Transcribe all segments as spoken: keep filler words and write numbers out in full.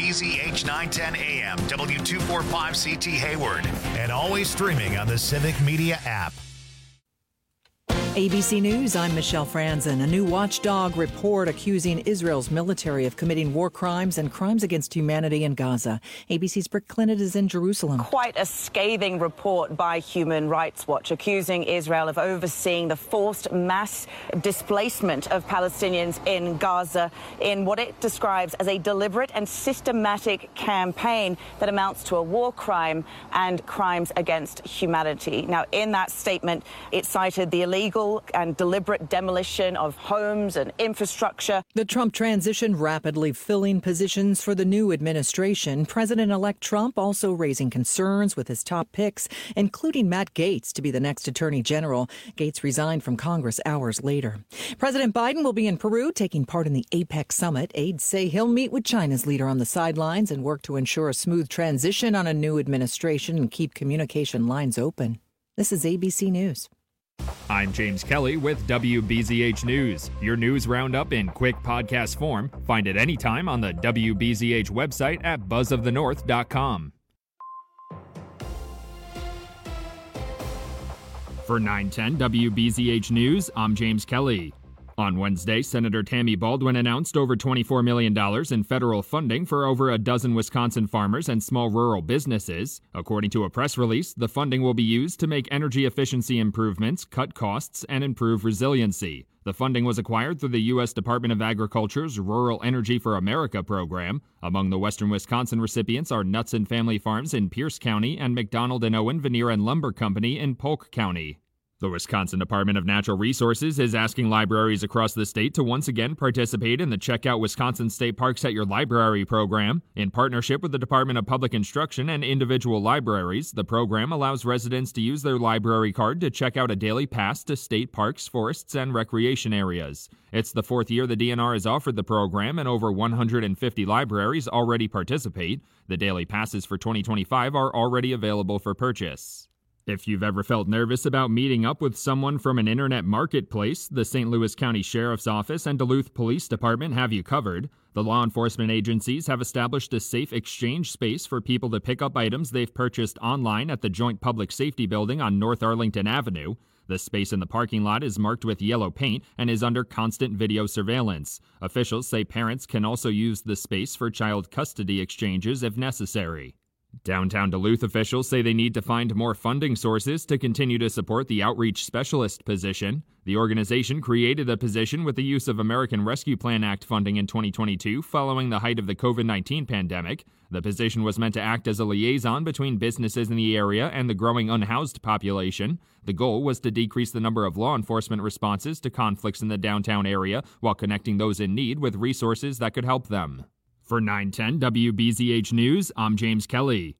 B Z H nine ten A M, W two forty-five C T Hayward, and always streaming on the Civic Media app. A B C News, I'm Michelle Franzen. A new watchdog report accusing Israel's military of committing war crimes and crimes against humanity in Gaza. A B C's Britt Clinton is in Jerusalem. Quite a scathing report by Human Rights Watch accusing Israel of overseeing the forced mass displacement of Palestinians in Gaza in what it describes as a deliberate and systematic campaign that amounts to a war crime and crimes against humanity. Now, in that statement, it cited the illegal and deliberate demolition of homes and infrastructure. The Trump transition rapidly filling positions for the new administration. President-elect Trump also raising concerns with his top picks, including Matt Gaetz to be the next attorney general. Gaetz resigned from Congress hours later. President Biden will be in Peru taking part in the APEC summit. Aides say he'll meet with China's leader on the sidelines and work to ensure a smooth transition on a new administration and keep communication lines open. This is A B C News. I'm James Kelly with W B Z H News. Your news roundup in quick podcast form. Find it anytime on the W B Z H website at buzz of the north dot com. For nine ten W B Z H News, I'm James Kelly. On Wednesday, Senator Tammy Baldwin announced over twenty-four million dollars in federal funding for over a dozen Wisconsin farmers and small rural businesses. According to a press release, the funding will be used to make energy efficiency improvements, cut costs, and improve resiliency. The funding was acquired through the U S Department of Agriculture's Rural Energy for America program. Among the western Wisconsin recipients are Nuts and Family Farms in Pierce County and McDonald and Owen Veneer and Lumber Company in Polk County. The Wisconsin Department of Natural Resources is asking libraries across the state to once again participate in the Check Out Wisconsin State Parks at Your Library program. In partnership with the Department of Public Instruction and individual libraries, the program allows residents to use their library card to check out a daily pass to state parks, forests, and recreation areas. It's the fourth year the D N R has offered the program, and over one hundred fifty libraries already participate. The daily passes for twenty twenty-five are already available for purchase. If you've ever felt nervous about meeting up with someone from an internet marketplace, the Saint Louis County Sheriff's Office and Duluth Police Department have you covered. The law enforcement agencies have established a safe exchange space for people to pick up items they've purchased online at the Joint Public Safety Building on North Arlington Avenue. The space in the parking lot is marked with yellow paint and is under constant video surveillance. Officials say parents can also use the space for child custody exchanges if necessary. Downtown Duluth officials say they need to find more funding sources to continue to support the outreach specialist position. The organization created a position with the use of American Rescue Plan Act funding in twenty twenty-two following the height of the covid nineteen pandemic. The position was meant to act as a liaison between businesses in the area and the growing unhoused population. The goal was to decrease the number of law enforcement responses to conflicts in the downtown area while connecting those in need with resources that could help them. For nine ten W B Z H News, I'm James Kelly.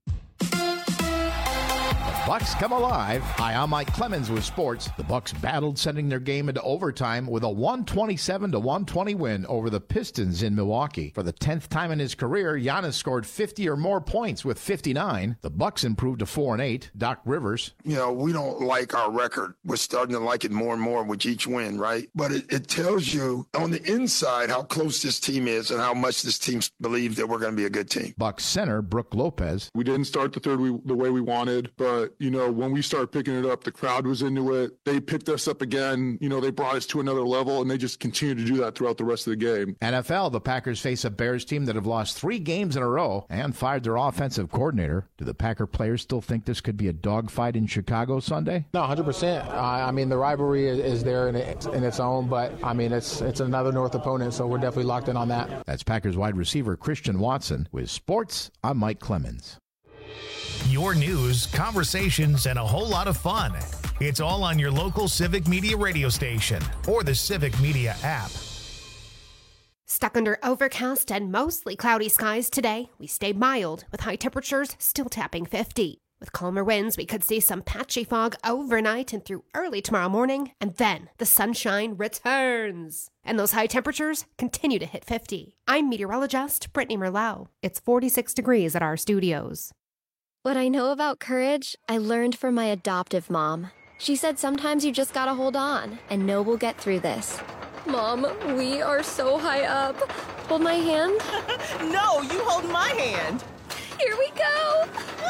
Bucks come alive. Hi, I'm Mike Clemens with sports. The Bucks battled, sending their game into overtime with a one twenty-seven to one twenty win over the Pistons in Milwaukee. For the tenth time in his career, Giannis scored fifty or more points with fifty-nine. The Bucks improved to four and eight. Doc Rivers. You know, we don't like our record. We're starting to like it more and more with each win, right? But it, it tells you on the inside how close this team is and how much this team believes that we're going to be a good team. Bucks center Brooke Lopez. We didn't start the third we, the way we wanted, but you know, when we started picking it up, the crowd was into it. They picked us up again. You know, they brought us to another level, and they just continue to do that throughout the rest of the game. N F L, the Packers face a Bears team that have lost three games in a row and fired their offensive coordinator. Do the Packer players still think this could be a dogfight in Chicago Sunday? No, one hundred percent. Uh, I mean, the rivalry is, is there in, it, in its own, but, I mean, it's it's another North opponent, so we're definitely locked in on that. That's Packers wide receiver Christian Watson. With sports, I'm Mike Clemens. Your news, conversations, and a whole lot of fun. It's all on your local Civic Media radio station or the Civic Media app. Stuck under overcast and mostly cloudy skies today, we stay mild with high temperatures still tapping fifty. With calmer winds, we could see some patchy fog overnight and through early tomorrow morning, and then the sunshine returns. And those high temperatures continue to hit fifty. I'm meteorologist Brittany Merlot. It's forty-six degrees at our studios. What I know about courage, I learned from my adoptive mom. She said sometimes you just gotta hold on and know we'll get through this. Mom, we are so high up. Hold my hand? No, you hold my hand. Here we go!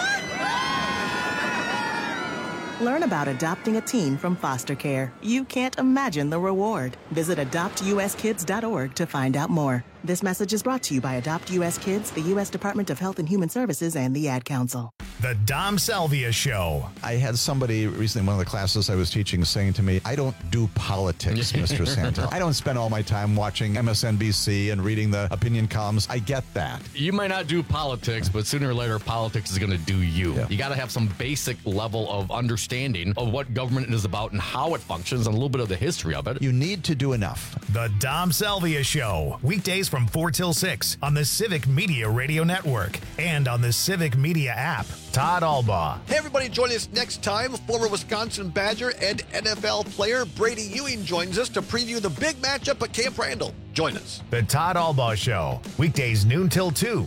Learn about adopting a teen from foster care. You can't imagine the reward. Visit adopt u s kids dot org to find out more. This message is brought to you by Adopt U S Kids, the U S Department of Health and Human Services, and the Ad Council. The Dom Salvia Show. I had somebody recently in one of the classes I was teaching saying to me, I don't do politics, Mister Santel. I don't spend all my time watching M S N B C and reading the opinion columns. I get that. You might not do politics, but sooner or later, politics is going to do you. Yeah. You got to have some basic level of understanding of what government is about and how it functions and a little bit of the history of it. You need to do enough. The Dom Salvia Show. Weekdays from four till six on the Civic Media Radio Network and on the Civic Media app. Todd Albaugh. Hey, everybody, join us next time. Former Wisconsin Badger and N F L player Brady Ewing joins us to preview the big matchup at Camp Randall. Join us. The Todd Albaugh Show. Weekdays noon till two.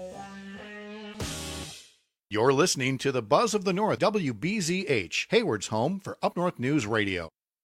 You're listening to the Buzz of the North, W B Z H, Hayward's home for Up North News Radio.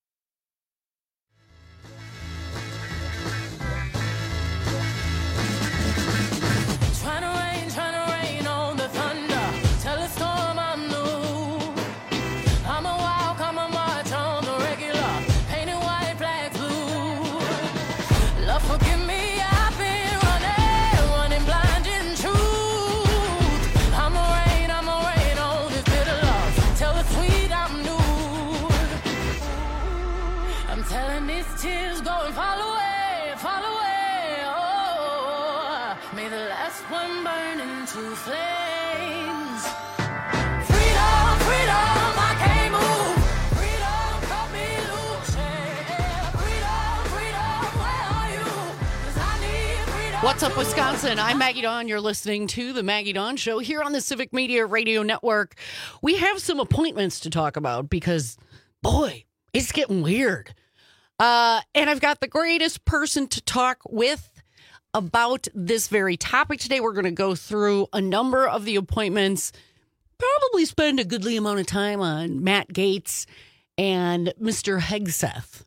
What's up, Wisconsin? I'm Maggie Dawn. You're listening to The Maggie Dawn Show here on the Civic Media Radio Network. We have some appointments to talk about because, boy, it's getting weird. Uh, and I've got the greatest person to talk with about this very topic today. We're going to go through a number of the appointments, probably spend a goodly amount of time on Matt Gaetz and Mister Hegseth,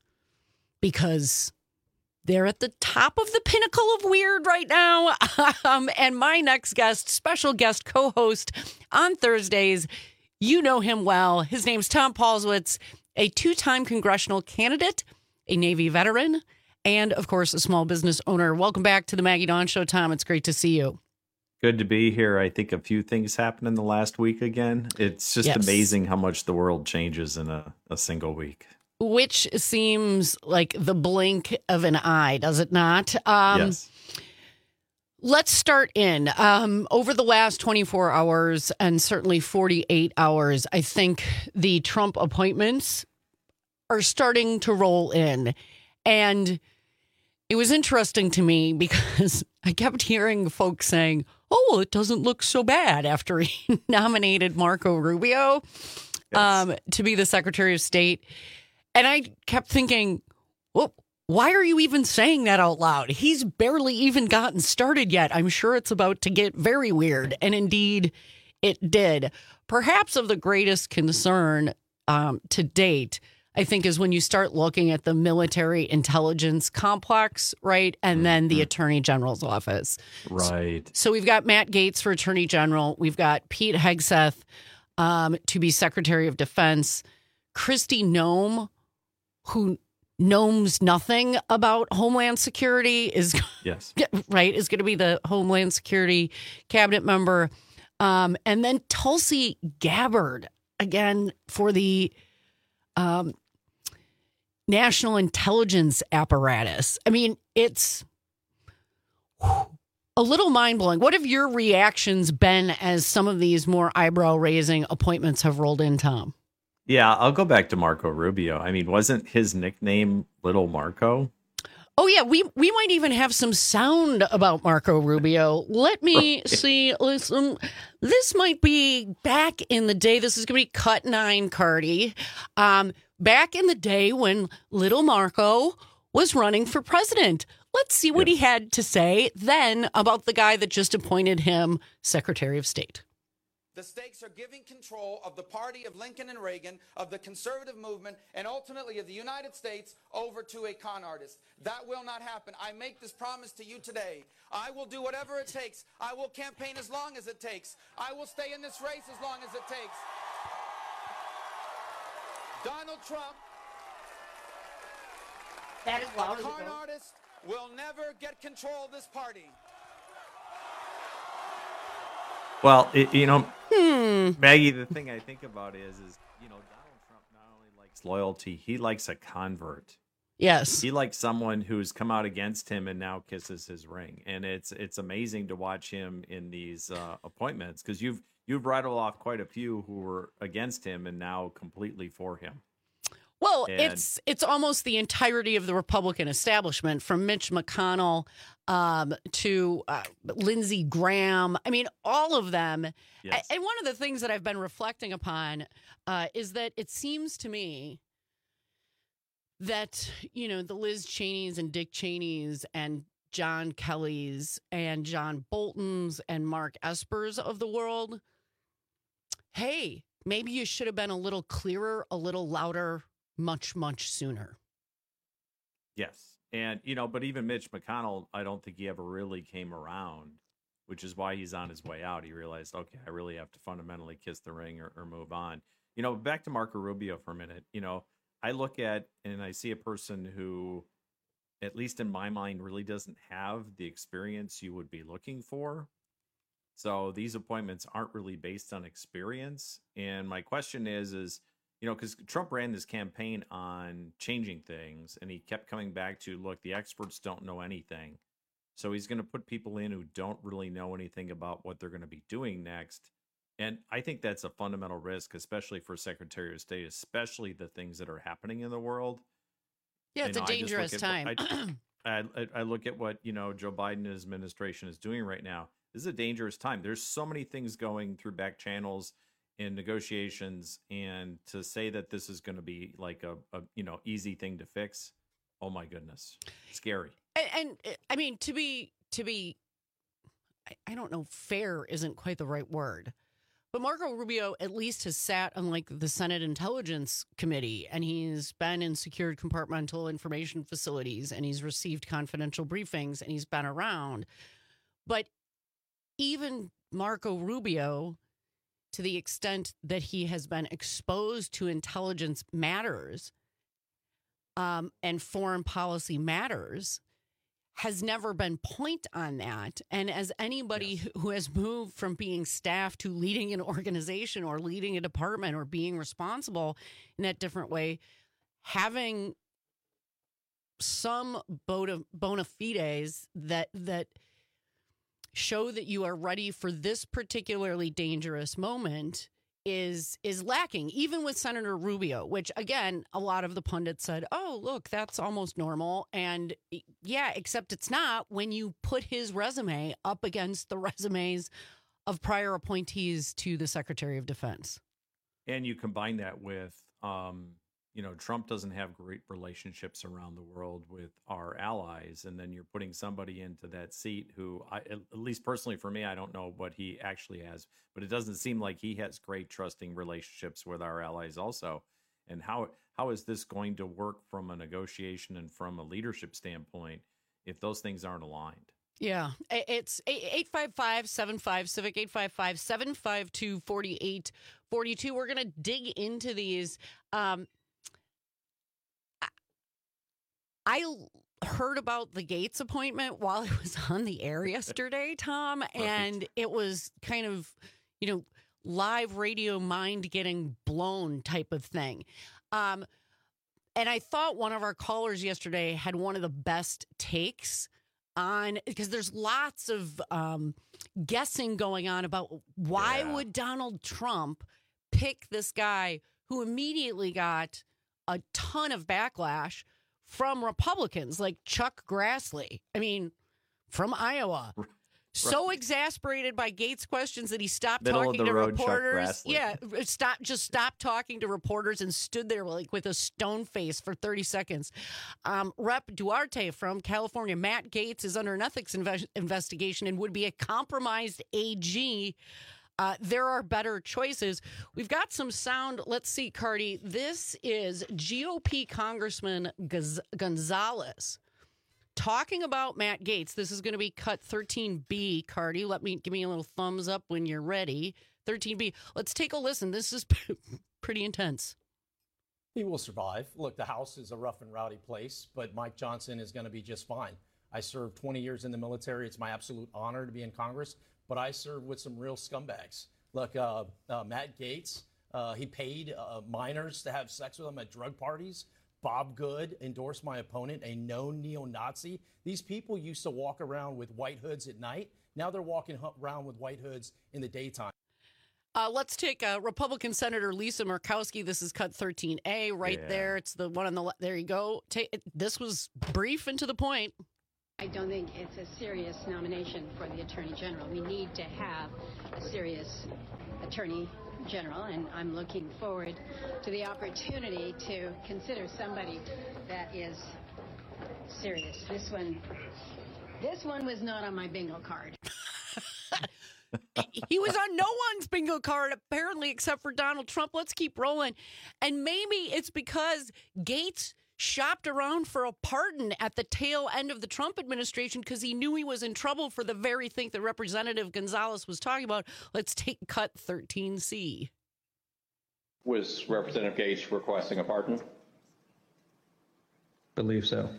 because they're at the top of the pinnacle of weird right now. Um, and my next guest, special guest co-host on Thursdays, you know him well. His name's Tom Paulswitz, a two-time congressional candidate, a Navy veteran, and, of course, a small business owner. Welcome back to the Maggie Dawn Show, Tom. It's great to see you. Good to be here. I think a few things happened in the last week again. It's just Yes. amazing how much the world changes in a, a single week. Which seems like the blink of an eye, does it not? Um, yes. Let's start in. Um, over the last twenty-four hours and certainly forty-eight hours, I think the Trump appointments are starting to roll in. And it was interesting to me because I kept hearing folks saying, oh, well, it doesn't look so bad after he nominated Marco Rubio Yes. um, to be the Secretary of State. And I kept thinking, well, why are you even saying that out loud? He's barely even gotten started yet. I'm sure it's about to get very weird. And indeed, it did. Perhaps of the greatest concern um, to date, I think, is when you start looking at the military intelligence complex, right? And then the Attorney General's office. Right. So, so we've got Matt Gaetz for Attorney General. We've got Pete Hegseth um, to be Secretary of Defense. Kristi Noem, who knows nothing about Homeland Security, is Yes. right is going to be the Homeland Security cabinet member, um, and then Tulsi Gabbard again for the um, National Intelligence Apparatus. I mean, it's whew, a little mind blowing. What have your reactions been as some of these more eyebrow raising appointments have rolled in, Tom? Yeah, I'll go back to Marco Rubio. I mean, wasn't his nickname Little Marco? Oh, yeah, we we might even have some sound about Marco Rubio. Let me right. see. Listen, this might be back in the day. This is going to be cut nine, Cardi. Um, back in the day when Little Marco was running for president. Let's see what yes. he had to say then about the guy that just appointed him Secretary of State. The stakes are giving control of the party of Lincoln and Reagan, of the conservative movement, and ultimately of the United States over to a con artist. That will not happen. I make this promise to you today. I will do whatever it takes. I will campaign as long as it takes. I will stay in this race as long as it takes. Donald Trump, that is loud a con artist, will never get control of this party. Well, it, you know, hmm. Maggie, the thing I think about is, is, you know, Donald Trump not only likes loyalty, he likes a convert. Yes. He likes someone who's come out against him and now kisses his ring. And it's it's amazing to watch him in these uh, appointments, because you've you've rattled off quite a few who were against him and now completely for him. Well, And- it's it's almost the entirety of the Republican establishment, from Mitch McConnell um, to uh, Lindsey Graham. I mean, all of them. Yes. And one of the things that I've been reflecting upon uh, is that it seems to me that, you know, the Liz Cheneys and Dick Cheneys and John Kellys and John Boltons and Mark Espers of the world, hey, maybe you should have been a little clearer, a little louder, much, much sooner. Yes. And, you know, but even Mitch McConnell, I don't think he ever really came around, which is why he's on his way out. He realized, okay, I really have to fundamentally kiss the ring or, or move on. You know, back to Marco Rubio for a minute. You know, I look at and I see a person who, at least in my mind, really doesn't have the experience you would be looking for. So these appointments aren't really based on experience. And my question is, is, you know, because Trump ran this campaign on changing things, and he kept coming back to, look, the experts don't know anything. So he's going to put people in who don't really know anything about what they're going to be doing next. And I think that's a fundamental risk, especially for Secretary of State, especially the things that are happening in the world. Yeah, it's You know, a I just look dangerous at time. what- I, I, I look at what, you know, Joe Biden and his administration is doing right now. This is a dangerous time. There's so many things going through back channels in negotiations, and to say that this is going to be like a, a, you know, easy thing to fix. Oh my goodness. Scary. And, and I mean, to be, to be, I, I don't know, fair isn't quite the right word. But Marco Rubio at least has sat on like the Senate Intelligence Committee, and he's been in secured compartmental information facilities, and he's received confidential briefings, and he's been around. But even Marco Rubio, to the extent that he has been exposed to intelligence matters um, and foreign policy matters, has never been point on that. And as anybody yes. who has moved from being staff to leading an organization or leading a department or being responsible in that different way, having some bona, bona fides that that show that you are ready for this particularly dangerous moment is is lacking, even with Senator Rubio, which, again, a lot of the pundits said, oh, look, that's almost normal. And yeah, except it's not when you put his resume up against the resumes of prior appointees to the Secretary of Defense. And you combine that with, um, you know, Trump doesn't have great relationships around the world with our allies. And then you're putting somebody into that seat who, I, at least personally for me, I don't know what he actually has, but it doesn't seem like he has great trusting relationships with our allies also. And how how is this going to work from a negotiation and from a leadership standpoint if those things aren't aligned? Yeah, it's eight five five, seven five, Civic, eight five five, seven five two, four eight four two. We're going to dig into these. Um, I heard about the Gates appointment while I was on the air yesterday, Tom, and it was kind of, you know, live radio mind getting blown type of thing. Um, and I thought one of our callers yesterday had one of the best takes on, because there's lots of um, guessing going on about why Yeah. would Donald Trump pick this guy who immediately got a ton of backlash from Republicans like Chuck Grassley. I mean, from Iowa. So Right. exasperated by Gates questions that he stopped Middle of talking the to road Chuck reporters. Grassley. Yeah, stop just stopped talking to reporters and stood there like with a stone face for thirty seconds. Um, Rep Duarte from California, Matt Gaetz is under an ethics inve- investigation and would be a compromised A G. Uh, there are better choices. We've got some sound. Let's see, Cardi. This is G O P Congressman Gaz- Gonzalez talking about Matt Gaetz. This is going to be cut thirteen B, Cardi. Let me give me a little thumbs up when you're ready. thirteen B. Let's take a listen. This is pretty intense. He will survive. Look, the House is a rough and rowdy place, but Mike Johnson is going to be just fine. I served twenty years in the military. It's my absolute honor to be in Congress, but I served with some real scumbags. Look, uh, uh, Matt Gaetz, uh, he paid uh, minors to have sex with him at drug parties. Bob Good endorsed my opponent, a known neo-Nazi. These people used to walk around with white hoods at night. Now they're walking around with white hoods in the daytime. Uh, let's take uh, Republican Senator Lisa Murkowski. This is cut thirteen A right Yeah. there. It's the one on the left. There you go. Take, this was brief and to the point. I don't think it's a serious nomination for the Attorney General. We need to have a serious Attorney General, and I'm looking forward to the opportunity to consider somebody that is serious. This one, this one was not on my bingo card. He was on no one's bingo card, apparently, except for Donald Trump. Let's keep rolling. And maybe it's because Gaetz shopped around for a pardon at the tail end of the Trump administration because he knew he was in trouble for the very thing that Representative Gonzalez was talking about. Let's take cut thirteen C. Was Representative Gaetz requesting a pardon? Believe so.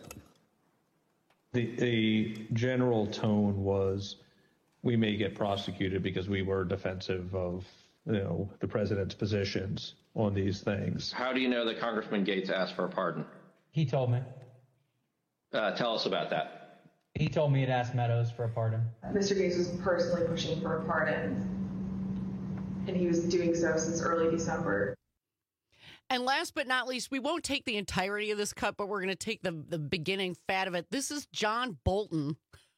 The, the general tone was, we may get prosecuted because we were defensive of, you know, the president's positions on these things. How do you know that Congressman Gaetz asked for a pardon? He told me. Uh, tell us about that. He told me to ask Meadows for a pardon. Mister Gaetz was personally pushing for a pardon, and he was doing so since early December. And last but not least, we won't take the entirety of this cut, but we're going to take the, the beginning fat of it. This is John Bolton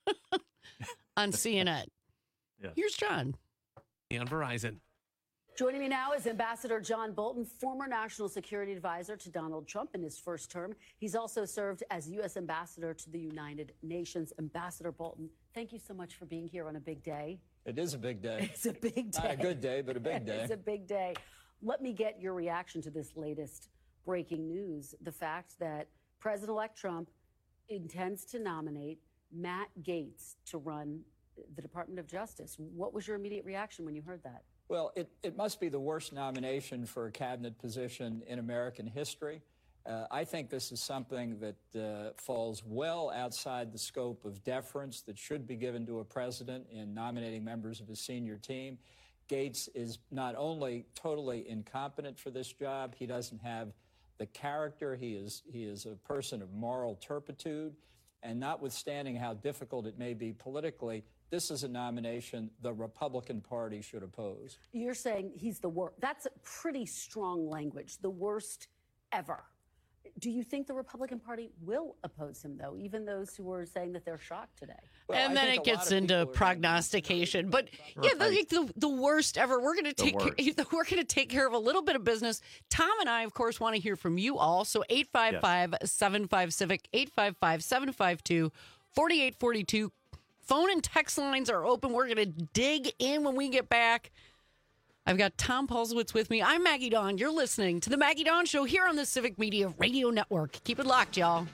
on C N N. Yes. Here's John. On Verizon. Joining me now is Ambassador John Bolton, former national security advisor to Donald Trump in his first term. He's also served as U S ambassador to the United Nations. Ambassador Bolton, thank you so much for being here on a big day. It is a big day. It's a big day. Not a good day, but a big day. It's a big day. Let me get your reaction to this latest breaking news. The fact that President-elect Trump intends to nominate Matt Gaetz to run the Department of Justice. What was your immediate reaction when you heard that? Well, it, it must be the worst nomination for a cabinet position in American history. Uh, I think this is something that uh, falls well outside the scope of deference that should be given to a president in nominating members of his senior team. Gaetz is not only totally incompetent for this job, he doesn't have the character. He is, he is a person of moral turpitude. And notwithstanding how difficult it may be politically, this is a nomination the Republican Party should oppose. You're saying he's the worst. That's pretty strong language, the worst ever. Do you think the Republican Party will oppose him, though, even those who were saying that they're shocked today? Well, and I then it gets into prognostication. But yeah, the, the, the worst ever. We're going to take care, we're going to take care of a little bit of business. Tom and I, of course, want to hear from you all. So eight five five, seven five, Civic, eight five five, seven five two, four eight four two. Phone and text lines are open. We're going to dig in when we get back. I've got Tom Paulsowitz with me. I'm Maggie Dawn. You're listening to the Maggie Dawn Show here on the Civic Media Radio Network. Keep it locked, y'all.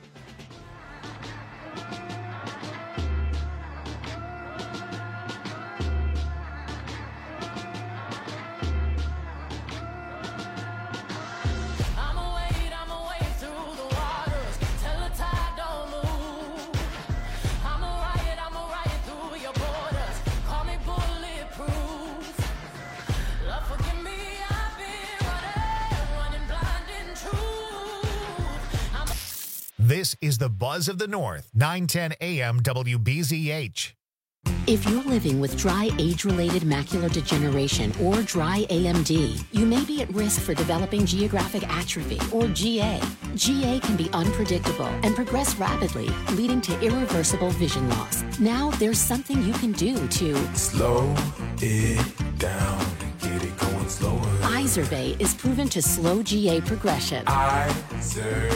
This is the Buzz of the North, nine ten A M W B Z H. If you're living with dry age-related macular degeneration or dry A M D, you may be at risk for developing geographic atrophy or G A. G A can be unpredictable and progress rapidly, leading to irreversible vision loss. Now there's something you can do to slow it down, get it going slower. Izervay is proven to slow G A progression. Izervay.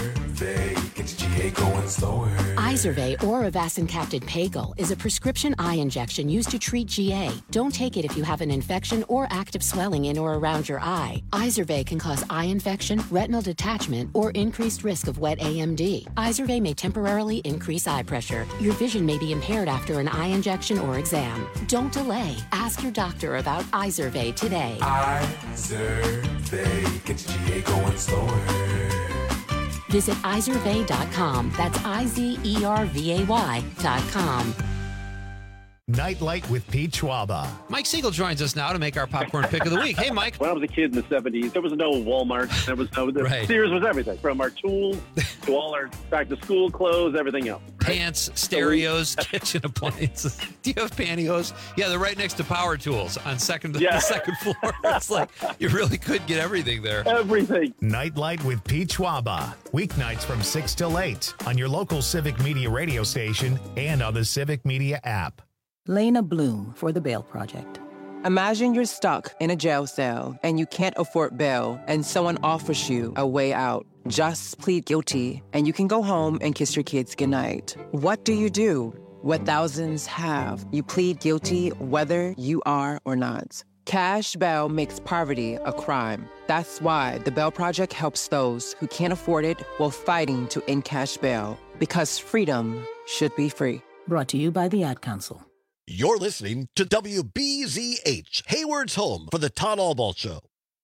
Izervay gets G A going slower. Izervay or Avastin-capted Pagel is a prescription eye injection used to treat G A. Don't take it if you have an infection or active swelling in or around your eye. Izervay can cause eye infection, retinal detachment, or increased risk of wet A M D. Izervay may temporarily increase eye pressure. Your vision may be impaired after an eye injection or exam. Don't delay. Ask your doctor about Izervay today. Izervay gets G A going slower. Visit Izervay dot com. That's I Z E R V A Y dot com. Nightlight with Pete Schwaba. Mike Siegel joins us now to make our popcorn pick of the week. Hey, Mike. When I was a kid in the seventies, there was no Walmart. There was no, the Right. Sears was everything, from our tools to all our back-to-school clothes, everything else. Pants, stereos, kitchen appliances. Do you have pantyhose? Yeah, they're right next to power tools on second Yeah. the second floor. It's like you really could get everything there. Everything. Nightlight with Pete Schwaba. Weeknights from six till eight on your local Civic Media radio station and on the Civic Media app. Lena Bloom for the Bail Project. Imagine you're stuck in a jail cell and you can't afford bail and someone offers you a way out. Just plead guilty and you can go home and kiss your kids goodnight. What do you do? What thousands have. You plead guilty whether you are or not. Cash bail makes poverty a crime. That's why the Bail Project helps those who can't afford it while fighting to end cash bail. Because freedom should be free. Brought to you by the Ad Council. You're listening to W B Z H, Hayward's home for the Todd Albaugh Show.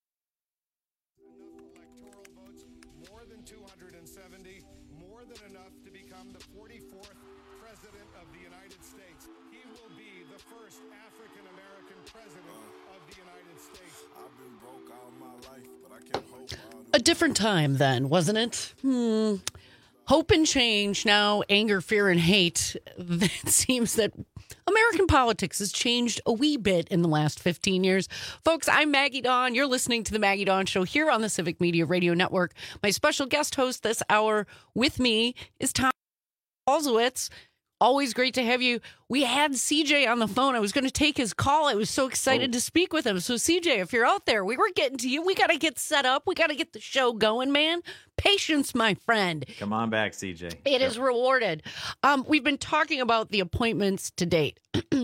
More than two hundred seventy, more than enough to become the forty-fourth President of the United States. He will be the first African-American President of the United States. I've been broke all my life, but I can't hope. A different time then, wasn't it? Hmm. Hope and change, now anger, fear, and hate. It seems that American politics has changed a wee bit in the last fifteen years. Folks, I'm Maggie Dawn. You're listening to The Maggie Dawn Show here on the Civic Media Radio Network. My special guest host this hour with me is Tom Balzowitz. Always great to have you. We had C J on the phone. I was going to take his call. I was so excited oh. to speak with him. So, C J, if you're out there, we were getting to you. We got to get set up. We got to get the show going, man. Patience, my friend. Come on back, C J. It yep. is rewarded. Um, we've been talking about the appointments to date.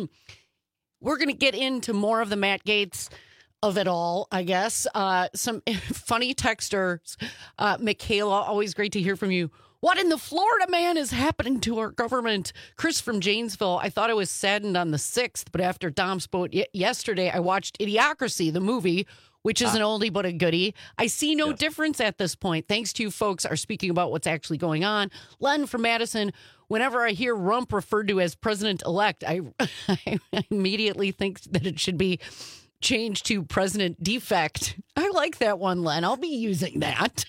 We're going to get into more of the Matt Gaetz of it all, I guess. Uh, some funny texters. Uh, Michaela, always great to hear from you. What in the Florida, man, is happening to our government? Chris from Janesville, I thought I was saddened on the sixth, but after Dom spoke y- yesterday, I watched Idiocracy, the movie, which is ah. an oldie but a goodie. I see no yes. difference at this point. Thanks to you folks are speaking about what's actually going on. Len from Madison, whenever I hear Rump referred to as president-elect, I, I immediately think that it should be changed to president defect. I like that one, Len. I'll be using that.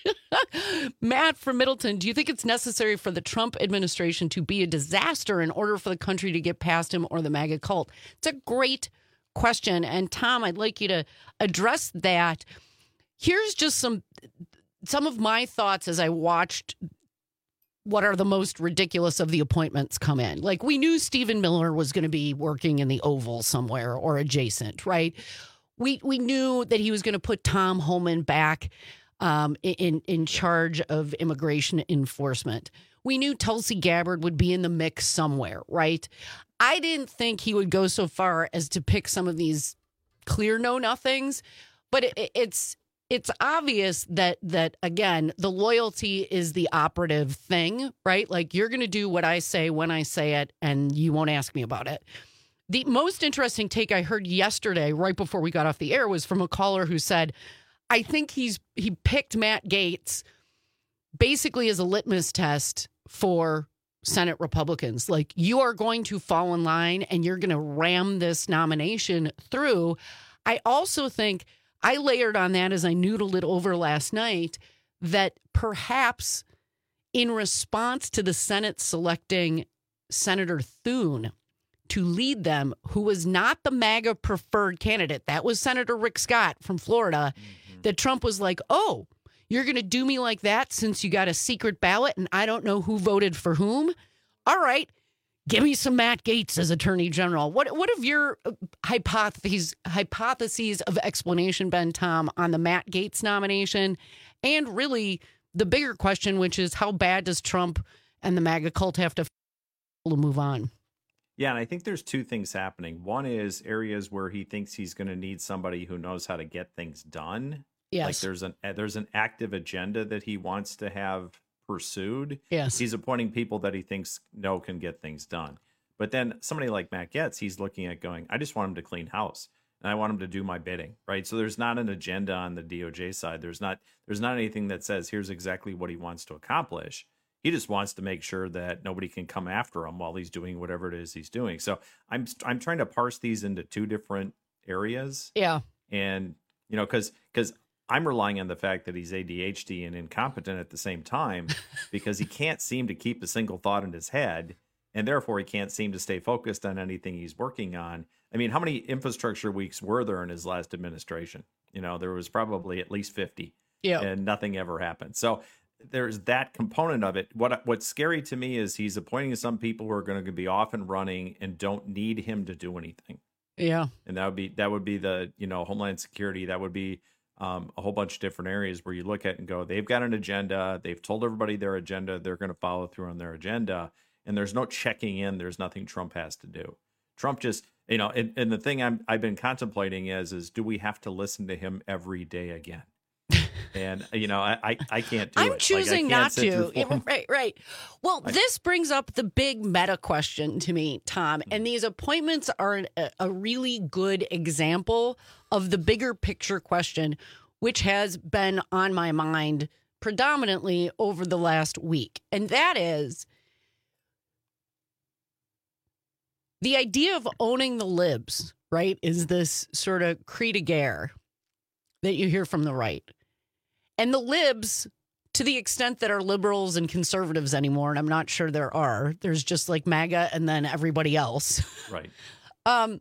Matt from Middleton, do you think it's necessary for the Trump administration to be a disaster in order for the country to get past him or the MAGA cult? It's a great question. And Tom, I'd like you to address that. Here's just some some of my thoughts as I watched what are the most ridiculous of the appointments come in. Like, we knew Stephen Miller was going to be working in the Oval somewhere or adjacent, right? We we knew that he was going to put Tom Homan back um, in, in charge of immigration enforcement. We knew Tulsi Gabbard would be in the mix somewhere, right? I didn't think he would go so far as to pick some of these clear know-nothings, but it, it's... It's obvious that, that again, the loyalty is the operative thing, right? Like, you're going to do what I say when I say it, and you won't ask me about it. The most interesting take I heard yesterday, right before we got off the air, was from a caller who said, I think he's he picked Matt Gaetz basically as a litmus test for Senate Republicans. Like, you are going to fall in line, and you're going to ram this nomination through. I also think... I layered on that as I noodled it over last night that perhaps in response to the Senate selecting Senator Thune to lead them, who was not the MAGA preferred candidate, that was Senator Rick Scott from Florida, mm-hmm. that Trump was like, oh, you're going to do me like that since you got a secret ballot and I don't know who voted for whom? All right. Give me some Matt Gaetz as Attorney General. What what have your hypotheses hypotheses of explanation been, Tom, on the Matt Gaetz nomination and really the bigger question, which is how bad does Trump and the MAGA cult have to f- to move on? Yeah, and I think there's two things happening. One is areas where he thinks he's going to need somebody who knows how to get things done. Yes. Like there's an there's an active agenda that he wants to have pursued. Yes. He's appointing people that he thinks no can get things done. But then somebody like Matt Gaetz, he's looking at going, I just want him to clean house and I want him to do my bidding, right? So there's not an agenda on the D O J side. There's not there's not anything that says here's exactly what he wants to accomplish. He just wants to make sure that nobody can come after him while he's doing whatever it is he's doing. So I'm I'm trying to parse these into two different areas. Yeah. And, you know, because because I'm relying on the fact that he's A D H D and incompetent at the same time because he can't seem to keep a single thought in his head. And therefore, he can't seem to stay focused on anything he's working on. I mean, how many infrastructure weeks were there in his last administration? You know, there was probably at least fifty. Yeah. And nothing ever happened. So there's that component of it. What What's scary to me is he's appointing some people who are going to be off and running and don't need him to do anything. Yeah. And that would be that would be the, you know, Homeland Security. That would be um, a whole bunch of different areas where you look at and go, they've got an agenda. They've told everybody their agenda. They're going to follow through on their agenda. And there's no checking in. There's nothing Trump has to do. Trump just, you know, and, and the thing I'm, I've been contemplating is, is do we have to listen to him every day again? And, you know, I, I, I can't do I'm it. Like, choosing I can't not sit through to. Yeah, four- right, right. Well, I- this brings up the big meta question to me, Tom. And these appointments are a, a really good example of the bigger picture question, which has been on my mind predominantly over the last week. And that is the idea of owning the libs, right, is this sort of cri de guerre that you hear from the right. And the libs, to the extent that are liberals and conservatives anymore, and I'm not sure there are, there's just like MAGA and then everybody else. Right. Um,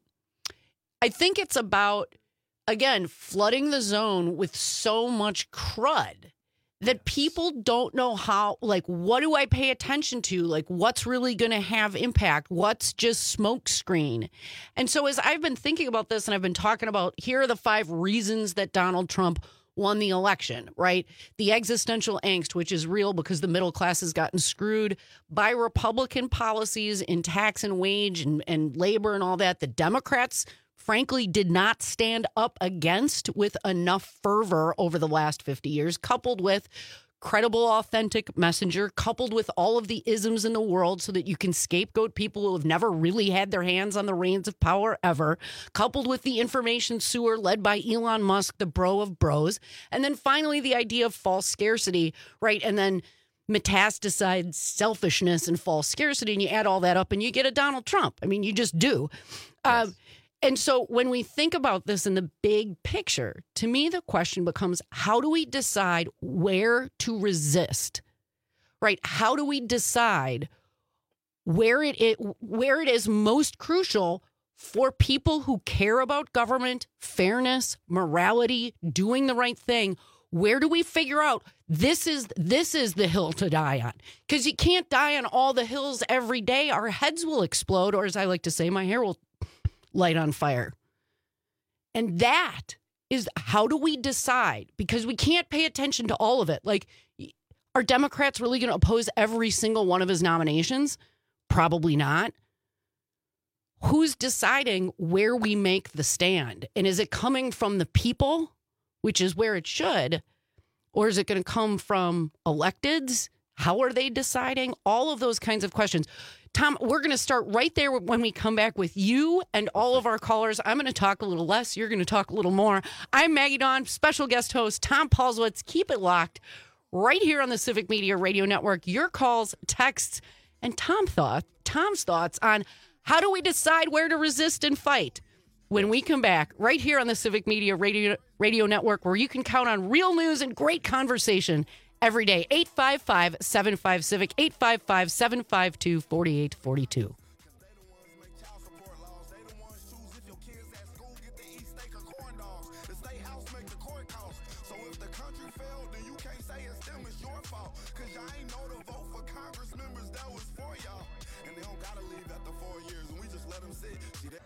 I think it's about, again, flooding the zone with so much crud that people don't know how, like, what do I pay attention to? Like, what's really going to have impact? What's just smokescreen? And so as I've been thinking about this and I've been talking about, here are the five reasons that Donald Trump won the election, right? The existential angst, which is real because the middle class has gotten screwed by Republican policies in tax and wage and, and labor and all that. The Democrats, frankly, did not stand up against with enough fervor over the last fifty years, coupled with credible, authentic messenger, coupled with all of the isms in the world so that you can scapegoat people who have never really had their hands on the reins of power ever, coupled with the information sewer led by Elon Musk, the bro of bros. And then finally, the idea of false scarcity, right? And then metastasized selfishness and false scarcity. And you add all that up and you get a Donald Trump. I mean, you just do. Yes. Uh, And so when we think about this in the big picture, to me, the question becomes, how do we decide where to resist, right? How do we decide where it, it where it is most crucial for people who care about government, fairness, morality, doing the right thing? Where do we figure out this is this is the hill to die on? Because you can't die on all the hills every day. Our heads will explode, or as I like to say, my hair will light on fire. And that is, how do we decide? Because we can't pay attention to all of it. Like, are Democrats really going to oppose every single one of his nominations? Probably not. Who's deciding where we make the stand? And is it coming from the people, which is where it should, or is it going to come from electeds? How are they deciding? All of those kinds of questions. Tom, we're going to start right there when we come back with you and all of our callers. I'm going to talk a little less. You're going to talk a little more. I'm Maggie Dawn, special guest host Tom Paulswitz. Keep it locked right here on the Civic Media Radio Network. Your calls, texts, and Tom thought, Tom's thoughts on how do we decide where to resist and fight when we come back right here on the Civic Media Radio, Radio Network, where you can count on real news and great conversation every day. eight five five, seven five, CIVIC, eight five five, seven five two, four eight four two.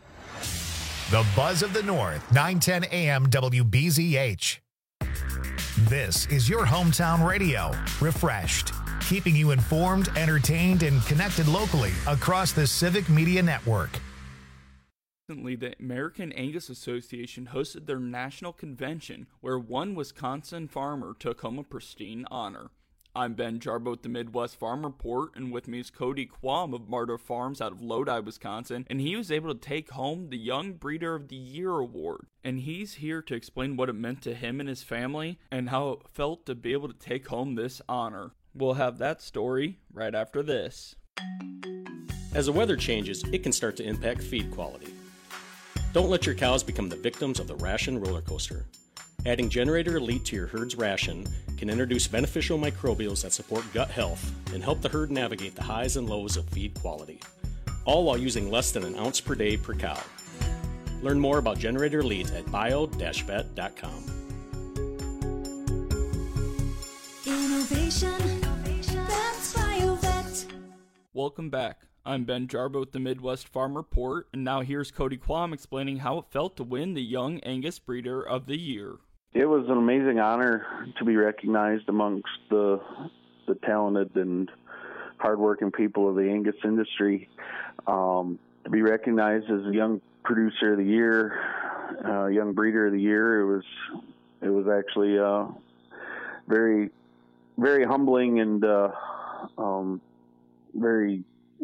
The Buzz of the North, nine ten A M W B Z H. This is your hometown radio, Refreshed, keeping you informed, entertained, and connected locally across the Civic Media Network. Recently, the American Angus Association hosted their national convention, where one Wisconsin farmer took home a pristine honor. I'm Ben Jarbo at the Midwest Farm Report, and with me is Cody Quam of Marta Farms out of Lodi, Wisconsin, and he was able to take home the Young Breeder of the Year award. And he's here to explain what it meant to him and his family, and how it felt to be able to take home this honor. We'll have that story right after this. As the weather changes, it can start to impact feed quality. Don't let your cows become the victims of the ration roller coaster. Adding Generator Elite to your herd's ration can introduce beneficial microbials that support gut health and help the herd navigate the highs and lows of feed quality, all while using less than an ounce per day per cow. Learn more about Generator Elite at bio dash vet dot com. Innovation, that's BioVet. Welcome back. I'm Ben Jarbo at the Midwest Farm Report, and now here's Cody Quam explaining how it felt to win the Young Angus Breeder of the Year. It was an amazing honor to be recognized amongst the the talented and hardworking people of the Angus industry. Um, to be recognized as a Young Producer of the Year, uh, Young Breeder of the Year, it was it was actually uh, very very humbling and uh, um, very,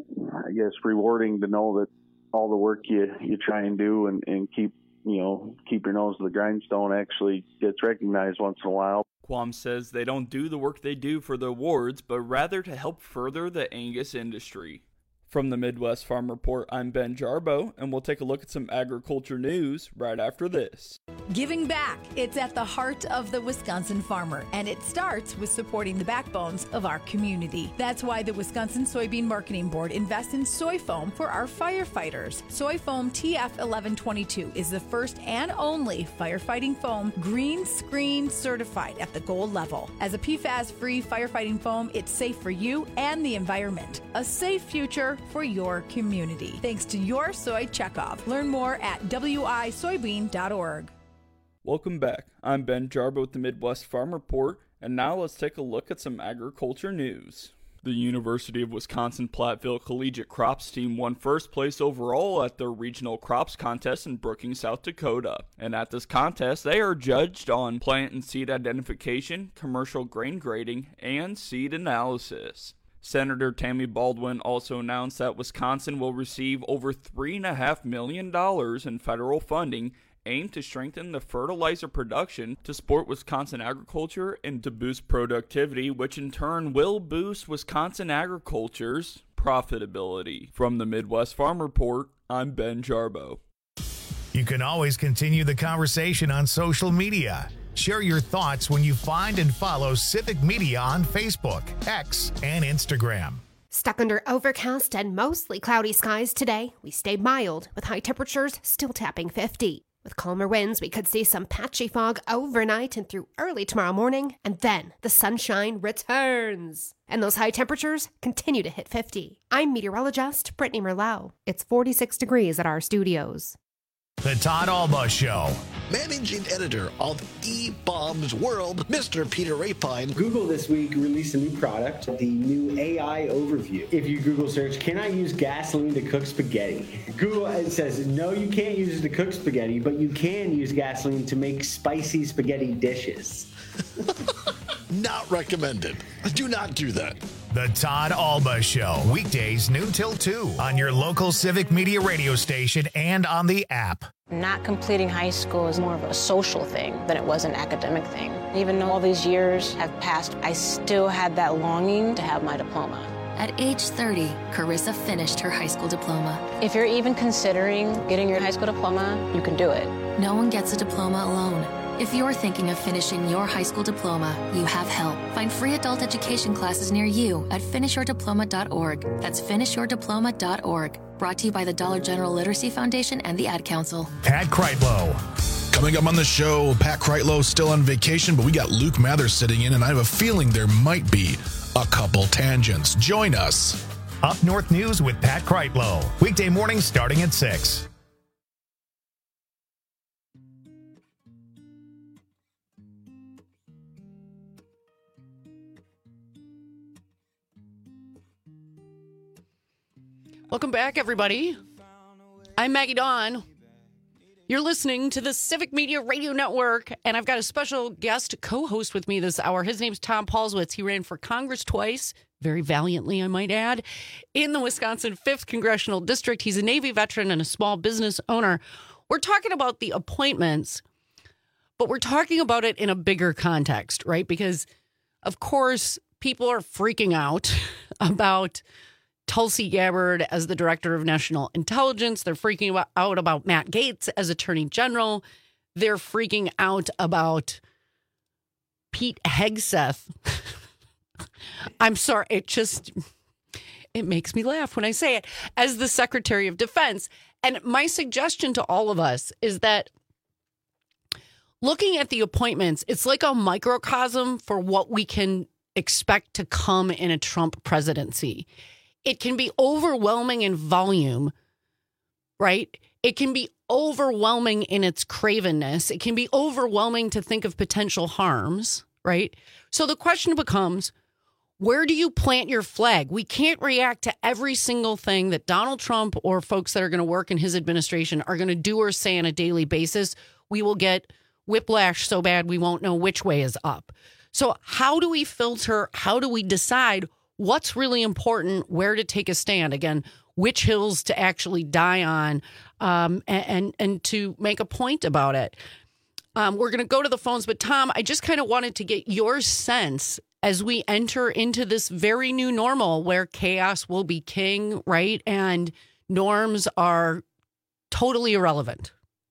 I guess, rewarding to know that all the work you, you try and do and, and keep, you know, keep your nose to the grindstone actually gets recognized once in a while. Quam says they don't do the work they do for the awards, but rather to help further the Angus industry. From the Midwest Farm Report, I'm Ben Jarbo, and we'll take a look at some agriculture news right after this. Giving back. It's at the heart of the Wisconsin farmer, and it starts with supporting the backbones of our community. That's why the Wisconsin Soybean Marketing Board invests in soy foam for our firefighters. Soy foam T F eleven twenty-two is the first and only firefighting foam green screen certified at the gold level. As a P FAS-free firefighting foam, it's safe for you and the environment. A safe future for your community. Thanks to your Soy Checkoff. Learn more at w i soybean dot org. Welcome back. I'm Ben Jarbo with the Midwest Farm Report, and now let's take a look at some agriculture news. The University of Wisconsin-Platteville Collegiate Crops team won first place overall at their regional crops contest in Brookings, South Dakota. And at this contest, they are judged on plant and seed identification, commercial grain grading, and seed analysis. Senator Tammy Baldwin also announced that Wisconsin will receive over three point five million dollars in federal funding aimed to strengthen the fertilizer production to support Wisconsin agriculture and to boost productivity, which in turn will boost Wisconsin agriculture's profitability. From the Midwest Farm Report, I'm Ben Jarbo. You can always continue the conversation on social media. Share your thoughts when you find and follow Civic Media on Facebook, X, and Instagram. Stuck under overcast and mostly cloudy skies today, we stay mild with high temperatures still tapping fifty. With calmer winds, we could see some patchy fog overnight and through early tomorrow morning, and then the sunshine returns. And those high temperatures continue to hit fifty. I'm meteorologist Brittany Merlot. It's forty-six degrees at our studios. The Todd Alba Show. Managing editor of eBaum's World, Mister Peter Rapine. Google this week released a new product, the new A I overview. If you Google search, can I use gasoline to cook spaghetti? Google it says, no, you can't use it to cook spaghetti, but you can use gasoline to make spicy spaghetti dishes. Not recommended. Do not do that. The Todd Alba Show. Weekdays noon till two on your local Civic Media radio station and on the app. Not completing high school is more of a social thing than it was an academic thing. Even though all these years have passed, I still had that longing to have my diploma. At age thirty, Carissa finished her high school diploma. If you're even considering getting your high school diploma, you can do it. No one gets a diploma alone. If you're thinking of finishing your high school diploma, you have help. Find free adult education classes near you at finish your diploma dot org. That's finish your diploma dot org. Brought to you by the Dollar General Literacy Foundation and the Ad Council. Pat Kreitlow. Coming up on the show, Pat Kreitlow still on vacation, but we got Luke Mather sitting in, and I have a feeling there might be a couple tangents. Join us. Up North News with Pat Kreitlow. Weekday mornings starting at six. Welcome back, everybody. I'm Maggie Dawn. You're listening to the Civic Media Radio Network, and I've got a special guest co-host with me this hour. His name's Tom Paulswitz. He ran for Congress twice, very valiantly, I might add, in the Wisconsin fifth Congressional District. He's a Navy veteran and a small business owner. We're talking about the appointments, but we're talking about it in a bigger context, right? Because, of course, people are freaking out about Tulsi Gabbard as the director of national intelligence. They're freaking out about Matt Gaetz as attorney general. They're freaking out about Pete Hegseth. I'm sorry. It just, it makes me laugh when I say it, as the Secretary of Defense. And my suggestion to all of us is that looking at the appointments, it's like a microcosm for what we can expect to come in a Trump presidency. It can be overwhelming in volume, right? It can be overwhelming in its cravenness. It can be overwhelming to think of potential harms, right? So the question becomes, where do you plant your flag? We can't react to every single thing that Donald Trump or folks that are going to work in his administration are going to do or say on a daily basis. We will get whiplash so bad we won't know which way is up. So how do we filter? How do we decide what's really important, where to take a stand? Again, which hills to actually die on, um, and, and and to make a point about it. Um, we're going to go to the phones, but Tom, I just kind of wanted to get your sense as we enter into this very new normal where chaos will be king, right? And norms are totally irrelevant.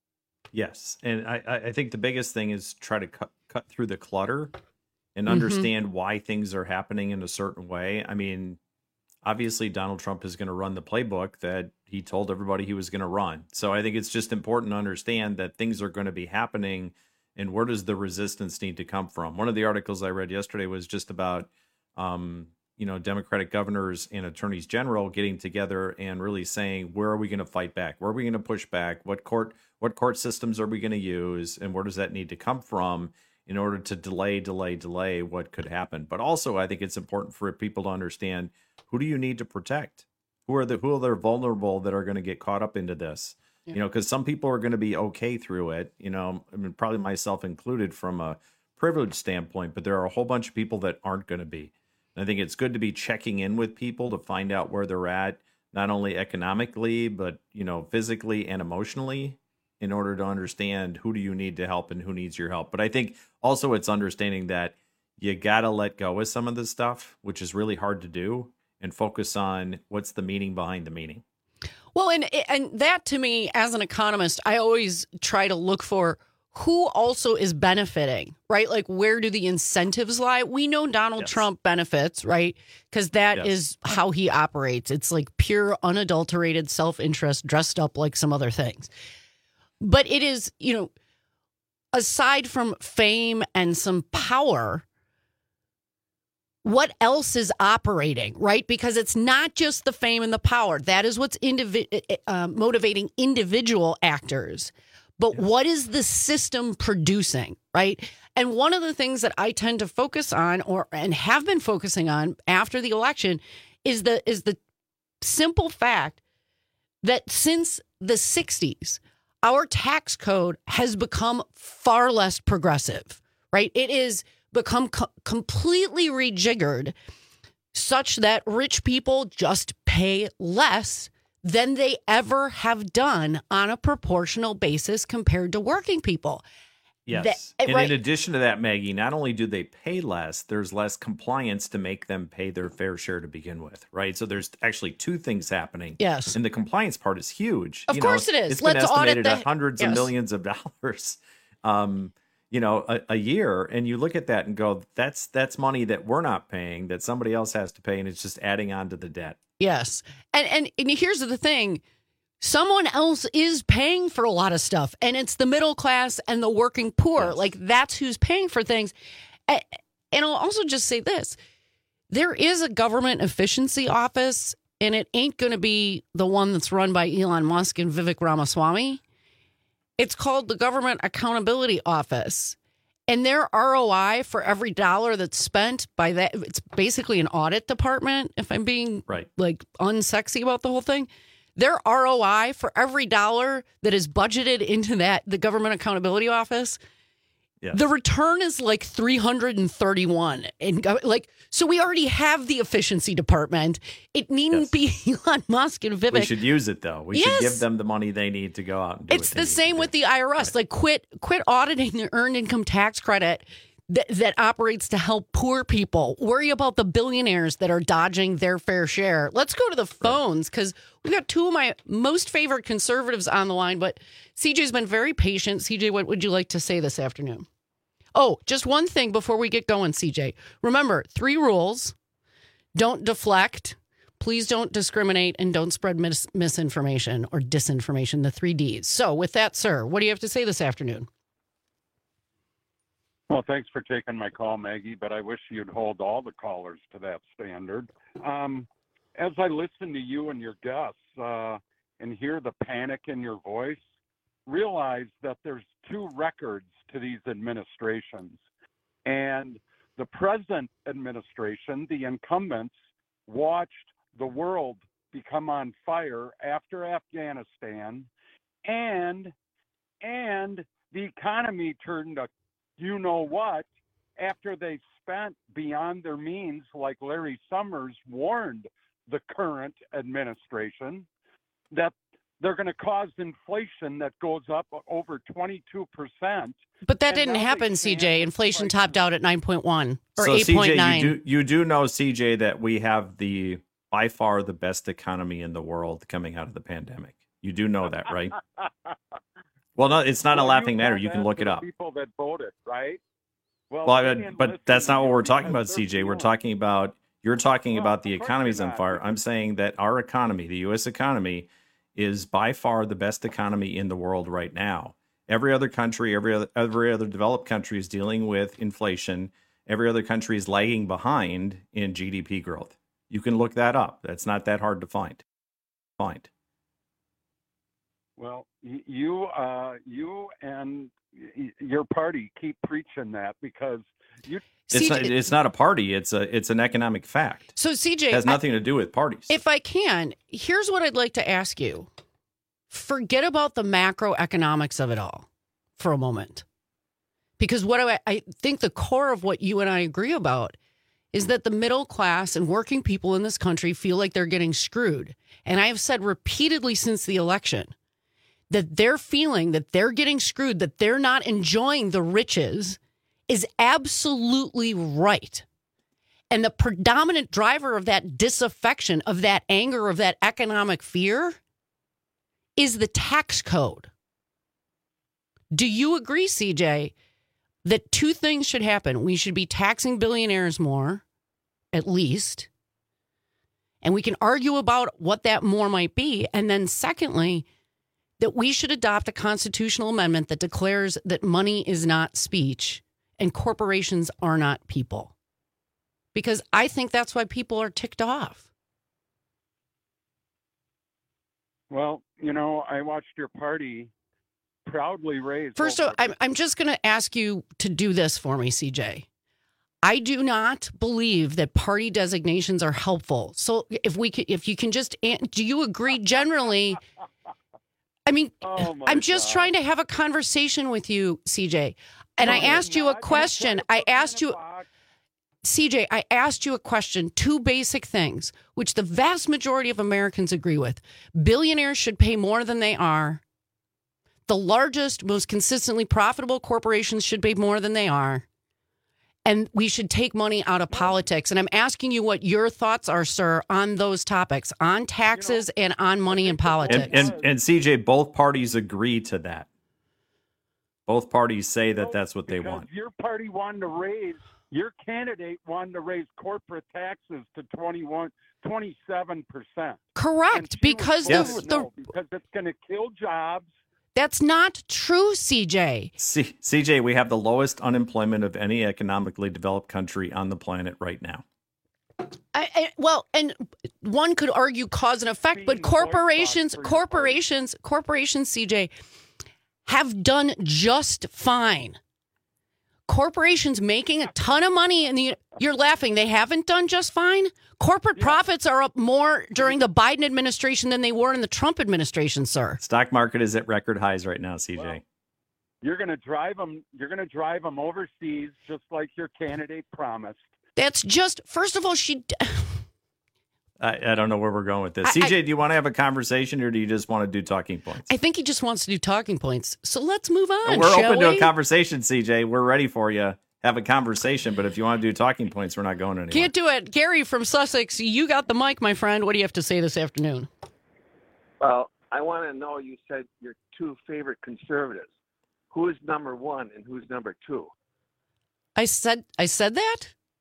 Yes. And I, I think the biggest thing is try to cut, cut through the clutter and Mhm. understand why things are happening in a certain way. I mean, obviously, Donald Trump is going to run the playbook that he told everybody he was going to run. So I think it's just important to understand that things are going to be happening, and where does the resistance need to come from? One of the articles I read yesterday was just about, um, you know, Democratic governors and attorneys general getting together and really saying, where are we going to fight back? Where are we going to push back? What court, what court systems are we going to use? And where does that need to come from in order to delay, delay, delay what could happen? But also, I think it's important for people to understand, who do you need to protect? Who are the who are the vulnerable that are going to get caught up into this? Yeah. You know, because some people are going to be okay through it. You know, I mean, probably myself included from a privilege standpoint, but there are a whole bunch of people that aren't going to be. And I think it's good to be checking in with people to find out where they're at, not only economically, but, you know, physically and emotionally, in order to understand who do you need to help and who needs your help. But I think also it's understanding that you got to let go of some of this stuff, which is really hard to do, and focus on what's the meaning behind the meaning. Well, and and that to me, as an economist, I always try to look for who also is benefiting, right? Like, where do the incentives lie? We know Donald Yes. Trump benefits, right? Because that Yes. is how he operates. It's like pure, unadulterated self-interest dressed up like some other things. But it is, you know, aside from fame and some power, what else is operating, right? Because it's not just the fame and the power. That is what's indivi- uh, motivating individual actors. But what is the system producing, right? And one of the things that I tend to focus on, or and have been focusing on after the election, is the is the simple fact that since the sixties, our tax code has become far less progressive, right? It is become co- completely rejiggered such that rich people just pay less than they ever have done on a proportional basis compared to working people. Yes. That- and right. in addition to that, Maggie, not only do they pay less, there's less compliance to make them pay their fair share to begin with, right? So there's actually two things happening. Yes. And the compliance part is huge. Of You course know, it is. It's been Let's audit estimated the- at hundreds Yes. of millions of dollars, um, you know, a, a year. And you look at that and go, that's that's money that we're not paying, that somebody else has to pay, and it's just adding on to the debt. Yes. And, and and here's the thing. Someone else is paying for a lot of stuff, and it's the middle class and the working poor. Yes. Like, that's who's paying for things. A- And I'll also just say this. There is a government efficiency office, and it ain't going to be the one that's run by Elon Musk and Vivek Ramaswamy. It's called the Government Accountability Office. And their R O I for every dollar that's spent by that, it's basically an audit department, if I'm being right. like unsexy about the whole thing. Their R O I for every dollar that is budgeted into that, the Government Accountability Office, yes. the return is like three hundred thirty-one. And like, so we already have the efficiency department. It needn't yes. be Elon Musk and Vivek. We should use it though. We yes. should give them the money they need to go out and do It's what the they same with the I R S. Right. Like quit, quit auditing the earned income tax credit that, that operates to help poor people. Worry about the billionaires that are dodging their fair share. Let's go to the phones because we've got two of my most favorite conservatives on the line. But C J's been very patient. C J, what would you like to say this afternoon? Oh, just one thing before we get going, C J. Remember, three rules. Don't deflect. Please don't discriminate and don't spread mis- misinformation or disinformation, the three Ds. So with that, sir, what do you have to say this afternoon? Well, thanks for taking my call, Maggie, but I wish you'd hold all the callers to that standard. Um, as I listen to you and your guests uh, and hear the panic in your voice, realize that there's two records to these administrations. And the present administration, the incumbents, watched the world become on fire after Afghanistan, and and the economy turned to you know what after they spent beyond their means, like Larry Summers warned the current administration that they're going to cause inflation that goes up over twenty-two percent. But that didn't happen, C J. Inflation topped out at nine point one or so eight point nine. C J, you do, you do know, C J, that we have the by far the best economy in the world coming out of the pandemic. You do know that, right? Well, no, it's not well, a laughing matter. You can look it up. People that voted, right? Well, well I, but that's not what we're talking about, C J. We're talking about, you're talking about the economy's on fire. I'm saying that our economy, the U S economy, is by far the best economy in the world right now. Every other country, every other, every other developed country is dealing with inflation. Every other country is lagging behind in G D P growth. You can look that up. That's not that hard to find. Find. Well, you, uh, you and your party keep preaching that because you. It's not, it's not a party. It's a it's an economic fact. So C J, it has nothing I, to do with parties. If I can, here's what I'd like to ask you. Forget about the macroeconomics of it all for a moment. Because what I, I think the core of what you and I agree about is that the middle class and working people in this country feel like they're getting screwed. And I have said repeatedly since the election that they're feeling that they're getting screwed, that they're not enjoying the riches is absolutely right. And the predominant driver of that disaffection, of that anger, of that economic fear is the tax code. Do you agree, C J, that two things should happen? We should be taxing billionaires more, at least. And we can argue about what that more might be. And then secondly, that we should adopt a constitutional amendment that declares that money is not speech and corporations are not people. Because I think that's why people are ticked off. Well, you know, I watched your party proudly raise. First of all, I'm, I'm just going to ask you to do this for me, C J. I do not believe that party designations are helpful. So if we can, if you can just, do you agree generally? I mean, oh I'm just God. trying to have a conversation with you, C J. And no, I asked you a question. I asked you, C J, I asked you a question, two basic things, which the vast majority of Americans agree with. Billionaires should pay more than they are. The largest, most consistently profitable corporations should pay more than they are. And we should take money out of politics. And I'm asking you what your thoughts are, sir, on those topics, on taxes you know, and on money in politics. And, and, and C J, both parties agree to that. Both parties say that that's what they want. Your party wanted to raise, your candidate wanted to raise corporate taxes to twenty-one, twenty-seven percent. Correct, because yes. the, no, the because it's going to kill jobs. That's not true, C J. C- CJ, we have the lowest unemployment of any economically developed country on the planet right now. I, I, well, and one could argue cause and effect, but corporations, corporations, corporations, C J, have done just fine. corporations making a ton of money, and the, you're laughing. They haven't done just fine. Corporate yeah. profits are up more during the Biden administration than they were in the Trump administration, sir. Stock market is at record highs right now, C J. Well, you're going to drive them. You're going to drive them overseas, just like your candidate promised. That's just, first of all, she. I, I don't know where we're going with this. I, C J, I, do you want to have a conversation, or do you just want to do talking points? I think he just wants to do talking points. So let's move on. We're shall open we? to a conversation, C J. We're ready for you. Have a conversation, but if you want to do talking points, we're not going anywhere. Can't do it. Gary from Sussex, you got the mic, my friend. What do you have to say this afternoon? Well, I want to know, you said your two favorite conservatives. Who is number one and who's number two? I said I said that?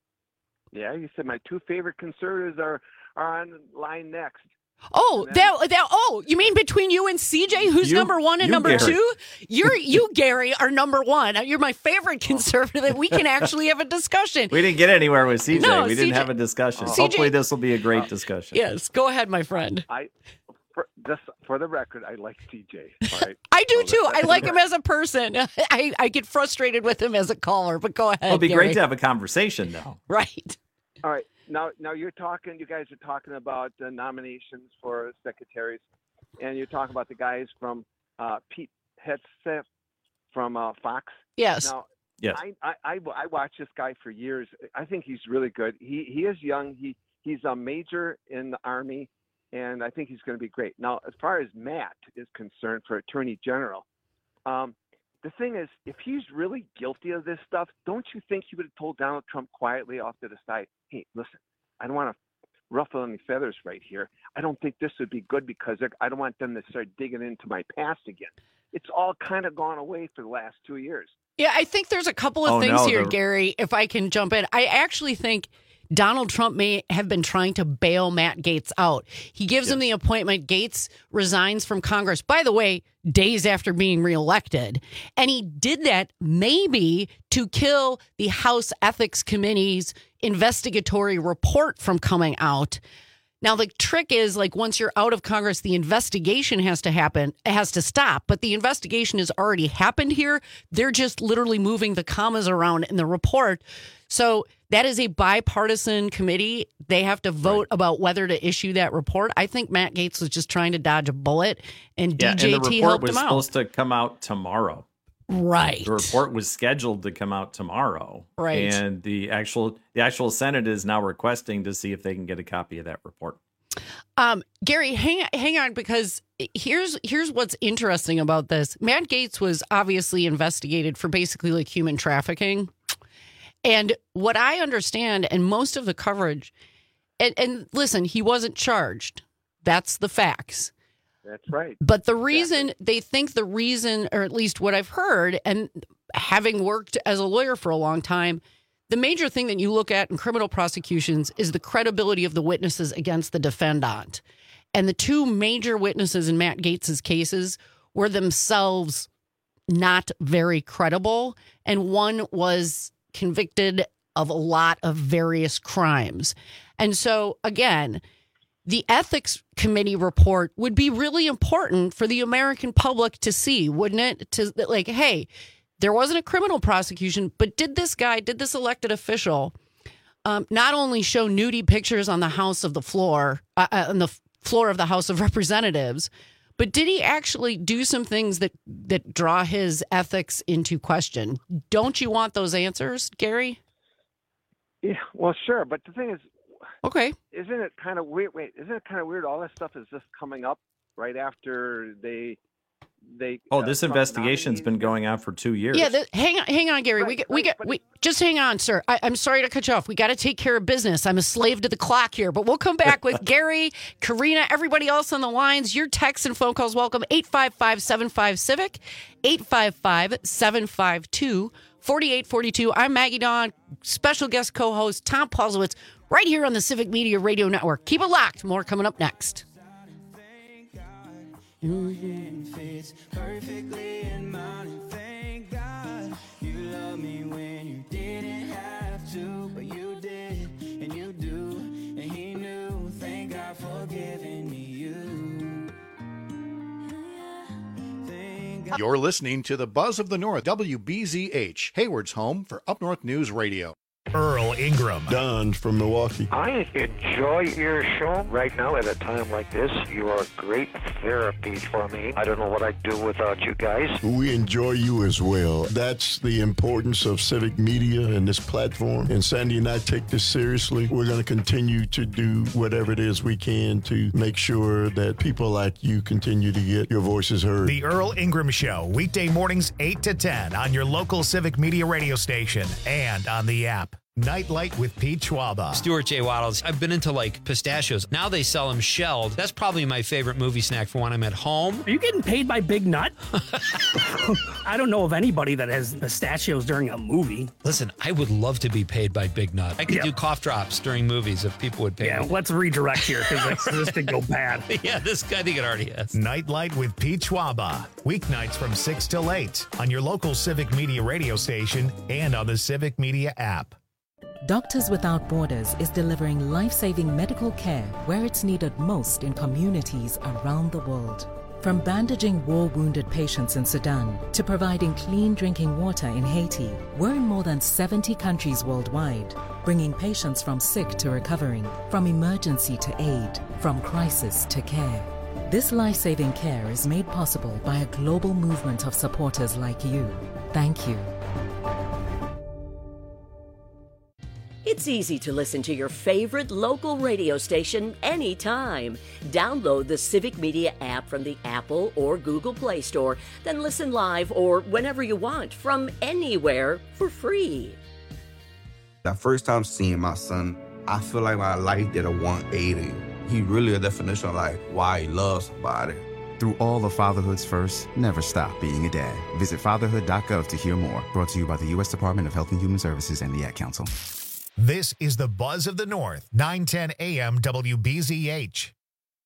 Yeah, you said my two favorite conservatives are, are on line next. Oh, then, that that oh, you mean between you and C J, who's you, number one and number Gary. two? You're you, Gary, are number one. You're my favorite conservative. We can actually have a discussion. We didn't get anywhere with C J. No, we C J didn't have a discussion. C J Hopefully, this will be a great discussion. Yes, go ahead, my friend. I, for, just for the record, I like C J. All right? I do so too. I like him as a person. I, I get frustrated with him as a caller, but go ahead. It'll be Gary. great to have a conversation, though. Right. All right. Now, now you're talking. You guys are talking about the nominations for secretaries, and you're talking about the guys from uh, Pete Hegseth from uh, Fox. Yes. Now, yes. I, I, I, I watched this guy for years. I think he's really good. He he is young. He he's a major in the Army, and I think he's going to be great. Now, as far as Matt is concerned for Attorney General, um, the thing is, if he's really guilty of this stuff, don't you think he would have told Donald Trump quietly off to the side, hey, listen, I don't want to ruffle any feathers right here. I don't think this would be good because I don't want them to start digging into my past again. It's all kind of gone away for the last two years. Yeah, I think there's a couple of Oh, things no, here, the- Gary, if I can jump in. I actually think Donald Trump may have been trying to bail Matt Gaetz out. He gives him the appointment. Gaetz resigns from Congress, by the way, days after being reelected. And he did that maybe to kill the House Ethics Committee's investigatory report from coming out. Now, the trick is, like, once you're out of Congress, the investigation has to happen. It has to stop. But the investigation has already happened here. They're just literally moving the commas around in the report. So that is a bipartisan committee. They have to vote right. about whether to issue that report. I think Matt Gaetz was just trying to dodge a bullet, and Yeah, D J T and the report helped was him out. supposed to come out tomorrow. Right. The report was scheduled to come out tomorrow. Right. And the actual the actual Senate is now requesting to see if they can get a copy of that report. Um, Gary, hang hang on, because here's here's what's interesting about this. Matt Gaetz was obviously investigated for basically like human trafficking. And what I understand, and most of the coverage, and, and listen, he wasn't charged. That's the facts. That's right. But the reason exactly. they think the reason, or at least what I've heard, and having worked as a lawyer for a long time, the major thing that you look at in criminal prosecutions is the credibility of the witnesses against the defendant. And the two major witnesses in Matt Gaetz's cases were themselves not very credible. And one was convicted of a lot of various crimes. And so, again, the ethics committee report would be really important for the American public to see, wouldn't it? To like, hey, there wasn't a criminal prosecution, but did this guy, did this elected official um, not only show nudie pictures on the House of the floor, uh, on the floor of the House of Representatives, but did he actually do some things that, that draw his ethics into question? Don't you want those answers, Gary? Yeah, well, sure. But the thing is, okay, isn't it kind of weird? Wait, isn't it kind of weird? All this stuff is just coming up right after they they. Oh, uh, this Trump investigation's nominees. been going on for two years. Yeah, the, hang on, hang on, Gary. Right, we get, right, we get, but- we just hang on, sir. I, I'm sorry to cut you off. We got to take care of business. I'm a slave to the clock here, but we'll come back with Gary, Karina, everybody else on the lines. Your texts and phone calls welcome. eight five five, seven five, civic, eight five five, seven five two, four eight four two. I'm Maggie Dawn, special guest co-host Tom Paulsowitz, right here on the Civic Media Radio Network. Keep it locked. More coming up next. Fits perfectly in mine, and thank God you love me when you didn't have to, but you did, and you do, and he knew. Thank God for giving me you. Thank You're listening to the Buzz of the North, W B Z H, Hayward's home for Up North News Radio. Earl Ingram. Don from Milwaukee. I enjoy your show right now at a time like this. You are great therapy for me. I don't know what I'd do without you guys. We enjoy you as well. That's the importance of civic media and this platform. And Sandy and I take this seriously. We're going to continue to do whatever it is we can to make sure that people like you continue to get your voices heard. The Earl Ingram Show, weekday mornings eight to ten on your local civic media radio station and on the app. Nightlight with Pete Schwaba. Stuart J. Waddles. I've been into like pistachios. Now they sell them shelled. That's probably my favorite movie snack for when I'm at home. Are you getting paid by Big Nut? I don't know of anybody that has pistachios during a movie. Listen, I would love to be paid by Big Nut. I could Yeah. do cough drops during movies if people would pay Yeah, me. let's redirect here because this could go bad. Yeah, this I think it already has. Nightlight with Pete Schwaba. Weeknights from six till eight on your local Civic Media radio station and on the Civic Media app. Doctors Without Borders is delivering life-saving medical care where it's needed most in communities around the world. From bandaging war-wounded patients in Sudan to providing clean drinking water in Haiti, we're in more than seventy countries worldwide, bringing patients from sick to recovering, from emergency to aid, from crisis to care. This life-saving care is made possible by a global movement of supporters like you. Thank you. It's easy to listen to your favorite local radio station anytime. Download the Civic Media app from the Apple or Google Play Store, then listen live or whenever you want from anywhere for free. The first time seeing my son, I feel like my life did a one eighty. He really a definition of like why he loves somebody. Through all of fatherhood's first, never stop being a dad. Visit fatherhood dot gov to hear more. Brought to you by the U S Department of Health and Human Services and the Ad Council. This is the Buzz of the North, nine ten A M W B Z H.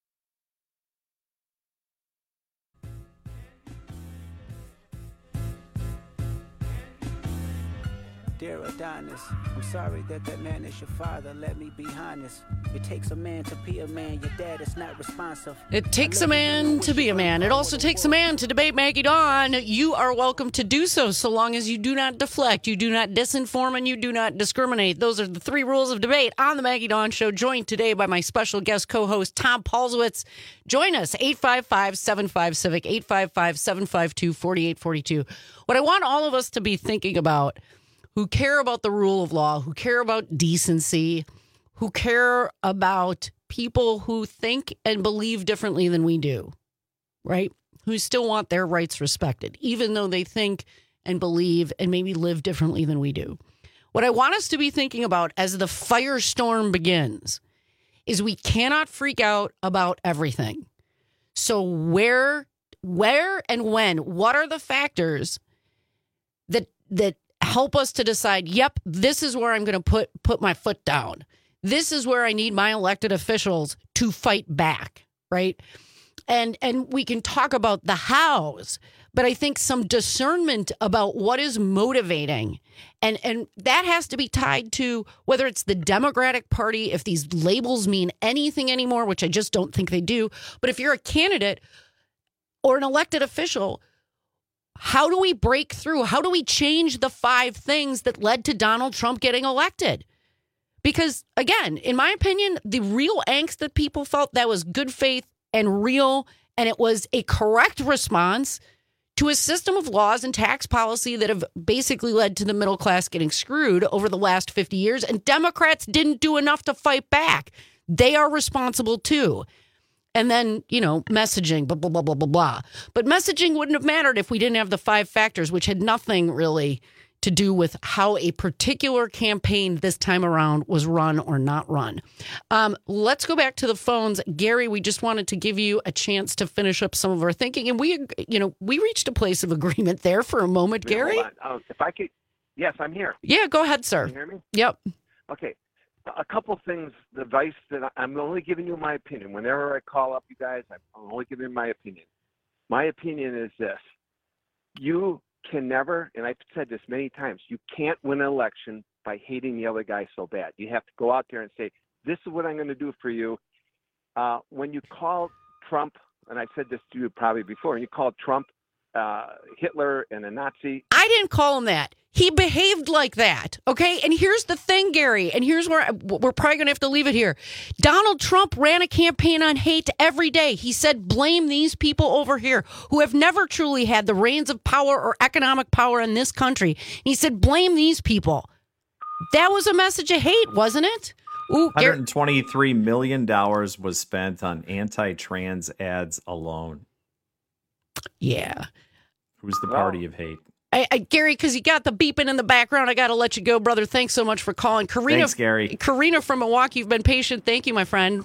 Dear Adonis, I'm sorry that that man is your father. Let me be honest. It takes a man to be a man. Your dad is not responsive. It takes a man to be a man. It also takes a man to debate Maggie Dawn. You are welcome to do so, so long as you do not deflect, you do not disinform, and you do not discriminate. Those are the three rules of debate on the Maggie Dawn Show, joined today by my special guest co-host, Tom Paulswitz. Join us, eight five five, seven five, CIVIC, eight five five, seven five two, four eight four two. What I want all of us to be thinking about, who care about the rule of law, who care about decency, who care about people who think and believe differently than we do, right? Who still want their rights respected, even though they think and believe and maybe live differently than we do. What I want us to be thinking about as the firestorm begins is we cannot freak out about everything. So where, where and when, what are the factors that that help us to decide, yep, this is where I'm going to put put my foot down. This is where I need my elected officials to fight back, right? And and we can talk about the hows, but I think some discernment about what is motivating. And, and that has to be tied to whether it's the Democratic Party, if these labels mean anything anymore, which I just don't think they do. But if you're a candidate or an elected official, how do we break through? How do we change the five things that led to Donald Trump getting elected? Because, again, in my opinion, the real angst that people felt, that was good faith and real, and it was a correct response to a system of laws and tax policy that have basically led to the middle class getting screwed over the last fifty years, and Democrats didn't do enough to fight back. They are responsible, too. And then, you know, messaging, blah, blah, blah, blah, blah, blah. But messaging wouldn't have mattered if we didn't have the five factors, which had nothing really to do with how a particular campaign this time around was run or not run. Um, let's go back to the phones. Gary, we just wanted to give you a chance to finish up some of our thinking. And we, you know, we reached a place of agreement there for a moment, Wait, Gary. hold on. Uh, if I could, yes, I'm here. Yeah, go ahead, sir. Can you hear me? Yep. Okay. A couple things, the advice that I, I'm only giving you my opinion. Whenever I call up you guys, I'm only giving my opinion. My opinion is this. You can never, and I've said this many times, you can't win an election by hating the other guy so bad. You have to go out there and say, this is what I'm going to do for you. Uh, when you call Trump, and I said this to you probably before, and you call Trump uh, Hitler and a Nazi. I didn't call him that. He behaved like that, okay? And here's the thing, Gary, and here's where I, we're probably going to have to leave it here. Donald Trump ran a campaign on hate every day. He said, blame these people over here who have never truly had the reins of power or economic power in this country. He said, blame these people. That was a message of hate, wasn't it? Ooh, one hundred twenty-three million dollars was spent on anti-trans ads alone. Yeah. Who's the party of hate? I, I, Gary, because you got the beeping in the background, I got to let you go, brother. Thanks so much for calling. Karina, Thanks, Gary. Karina from Milwaukee, you've been patient. Thank you, my friend.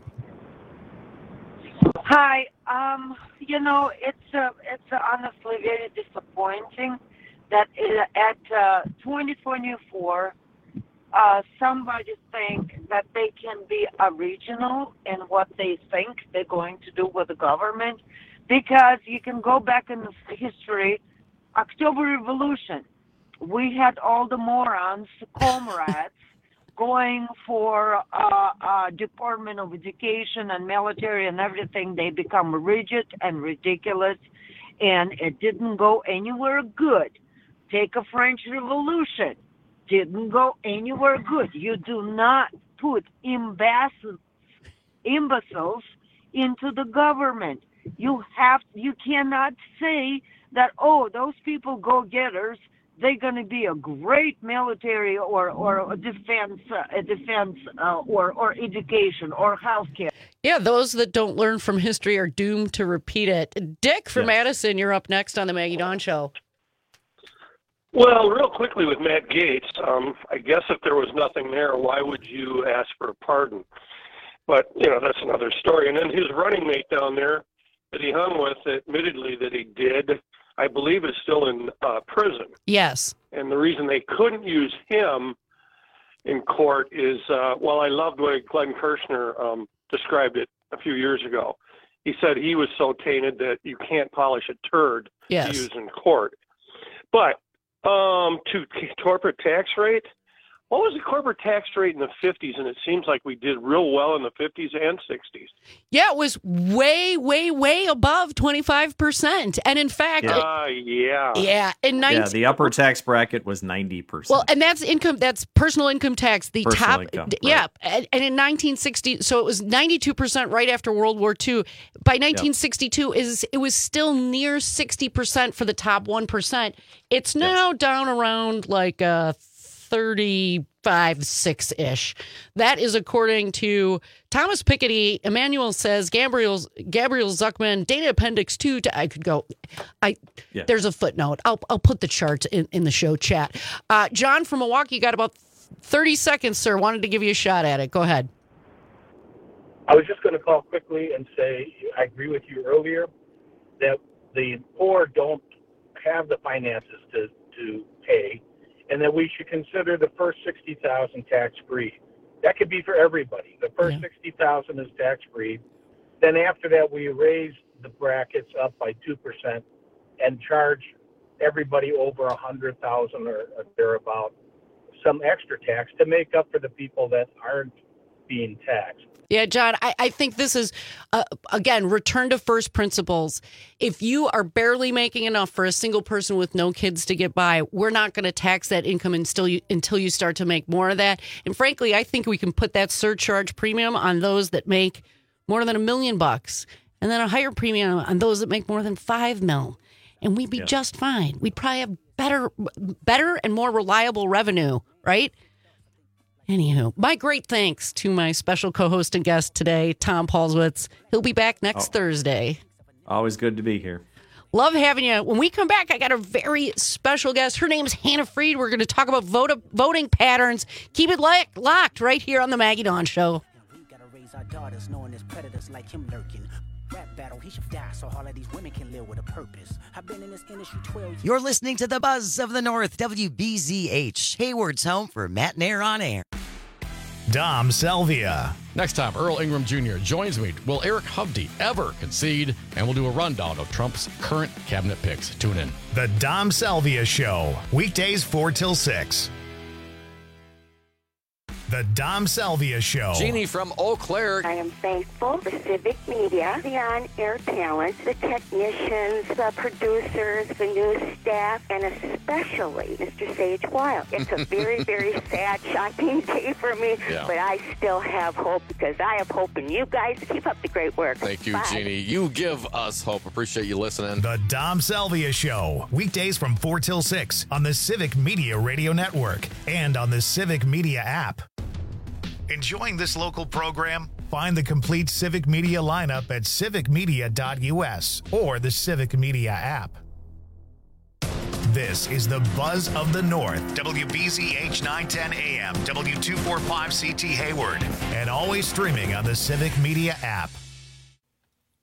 Hi. Um, you know, it's uh, it's uh, honestly very disappointing that it, at uh, twenty twenty-four, uh, somebody think that they can be original in what they think they're going to do with the government, because you can go back in the history. October Revolution, we had all the morons, comrades, going for uh, uh, Department of Education and military and everything. They become rigid and ridiculous, and it didn't go anywhere good. Take a French Revolution, didn't go anywhere good. You do not put imbeciles, imbeciles into the government. You have, you cannot say that, oh, those people go-getters, they're going to be a great military or, or a defense, uh, a defense uh, or, or education or healthcare. Yeah, those that don't learn from history are doomed to repeat it. Dick from yes. Madison, you're up next on the Maggie Dawn Show. Well, real quickly with Matt Gaetz, um, I guess if there was nothing there, why would you ask for a pardon? But, you know, that's another story. And then his running mate down there that he hung with, admittedly that he did, I believe is still in uh, prison. Yes. And the reason they couldn't use him in court is, uh, well, I loved the way Glenn Kirshner um, described it a few years ago. He said he was so tainted that you can't polish a turd yes. to use in court. But um, to corporate tax rate, what was the corporate tax rate in the fifties? And it seems like we did real well in the fifties and sixties. Yeah, it was way, way, way above twenty-five percent. And in fact... Yeah, uh, yeah. Yeah, in nineteen yeah, the upper tax bracket was ninety percent. Well, and that's income, that's personal income tax. The personal top... Income, yeah, right. and, and in nineteen sixty, so it was ninety-two percent right after World War Two. By nineteen sixty-two, yep. is it was still near sixty percent for the top one percent. It's now yes. down around like... Uh, thirty-five, six-ish. That is according to Thomas Piketty. Emmanuel says, Gabriel, Gabriel Zuckman, data appendix two. To, I could go. I yeah. There's a footnote. I'll I'll put the chart in, in the show chat. Uh, John from Milwaukee, got about thirty seconds, sir. Wanted to give you a shot at it. Go ahead. I was just going to call quickly and say I agree with you earlier that the poor don't have the finances to, to pay, and that we should consider the first sixty thousand tax-free. That could be for everybody. The first yeah. sixty thousand is tax-free. Then after that, we raise the brackets up by two percent and charge everybody over one hundred thousand or, or thereabout some extra tax to make up for the people that aren't being taxed. Yeah, John, I, I think this is, uh, again, return to first principles. If you are barely making enough for a single person with no kids to get by, we're not going to tax that income until you, until you start to make more of that. And frankly, I think we can put that surcharge premium on those that make more than a million bucks, and then a higher premium on those that make more than five mil. And we'd be yeah. just fine. We'd probably have better, better and more reliable revenue, right? Anywho, my great thanks to my special co-host and guest today, Tom Paulswitz. He'll be back next oh. Thursday. Always good to be here. Love having you. When we come back, I got a very special guest. Her name's Hannah Freed. We're going to talk about vote, voting patterns. Keep it li- locked right here on the Maggie Dawn Show. We gotta raise our daughters knowing there's predators like him lurking. Rap battle, he should die so all of these women can live with a purpose. I've been in this industry twelve years. You're listening to the Buzz of the North, W B Z H, Hayward's home for Matt Nair on Air. Dom Salvia. Next time, Earl Ingram Junior joins me. Will Eric Hovde ever concede? And we'll do a rundown of Trump's current cabinet picks. Tune in. The Dom Salvia Show, weekdays four till six. The Dom Salvia Show. Jeannie from Eau Claire. I am thankful for Civic Media, the on-air talent, the technicians, the producers, the news staff, and especially Mister Sage Wild. It's a very, very sad, shocking day for me, Yeah. but I still have hope because I have hope in you guys. Keep up the great work. Thank you, Bye. Jeannie. You give us hope. Appreciate you listening. The Dom Salvia Show. Weekdays from four till six on the Civic Media Radio Network and on the Civic Media app. Enjoying this local program? Find the complete Civic Media lineup at civic media dot u s or the Civic Media app. This is the Buzz of the North, W B Z H nine ten A M, W two forty-five C T Hayward, and always streaming on the Civic Media app.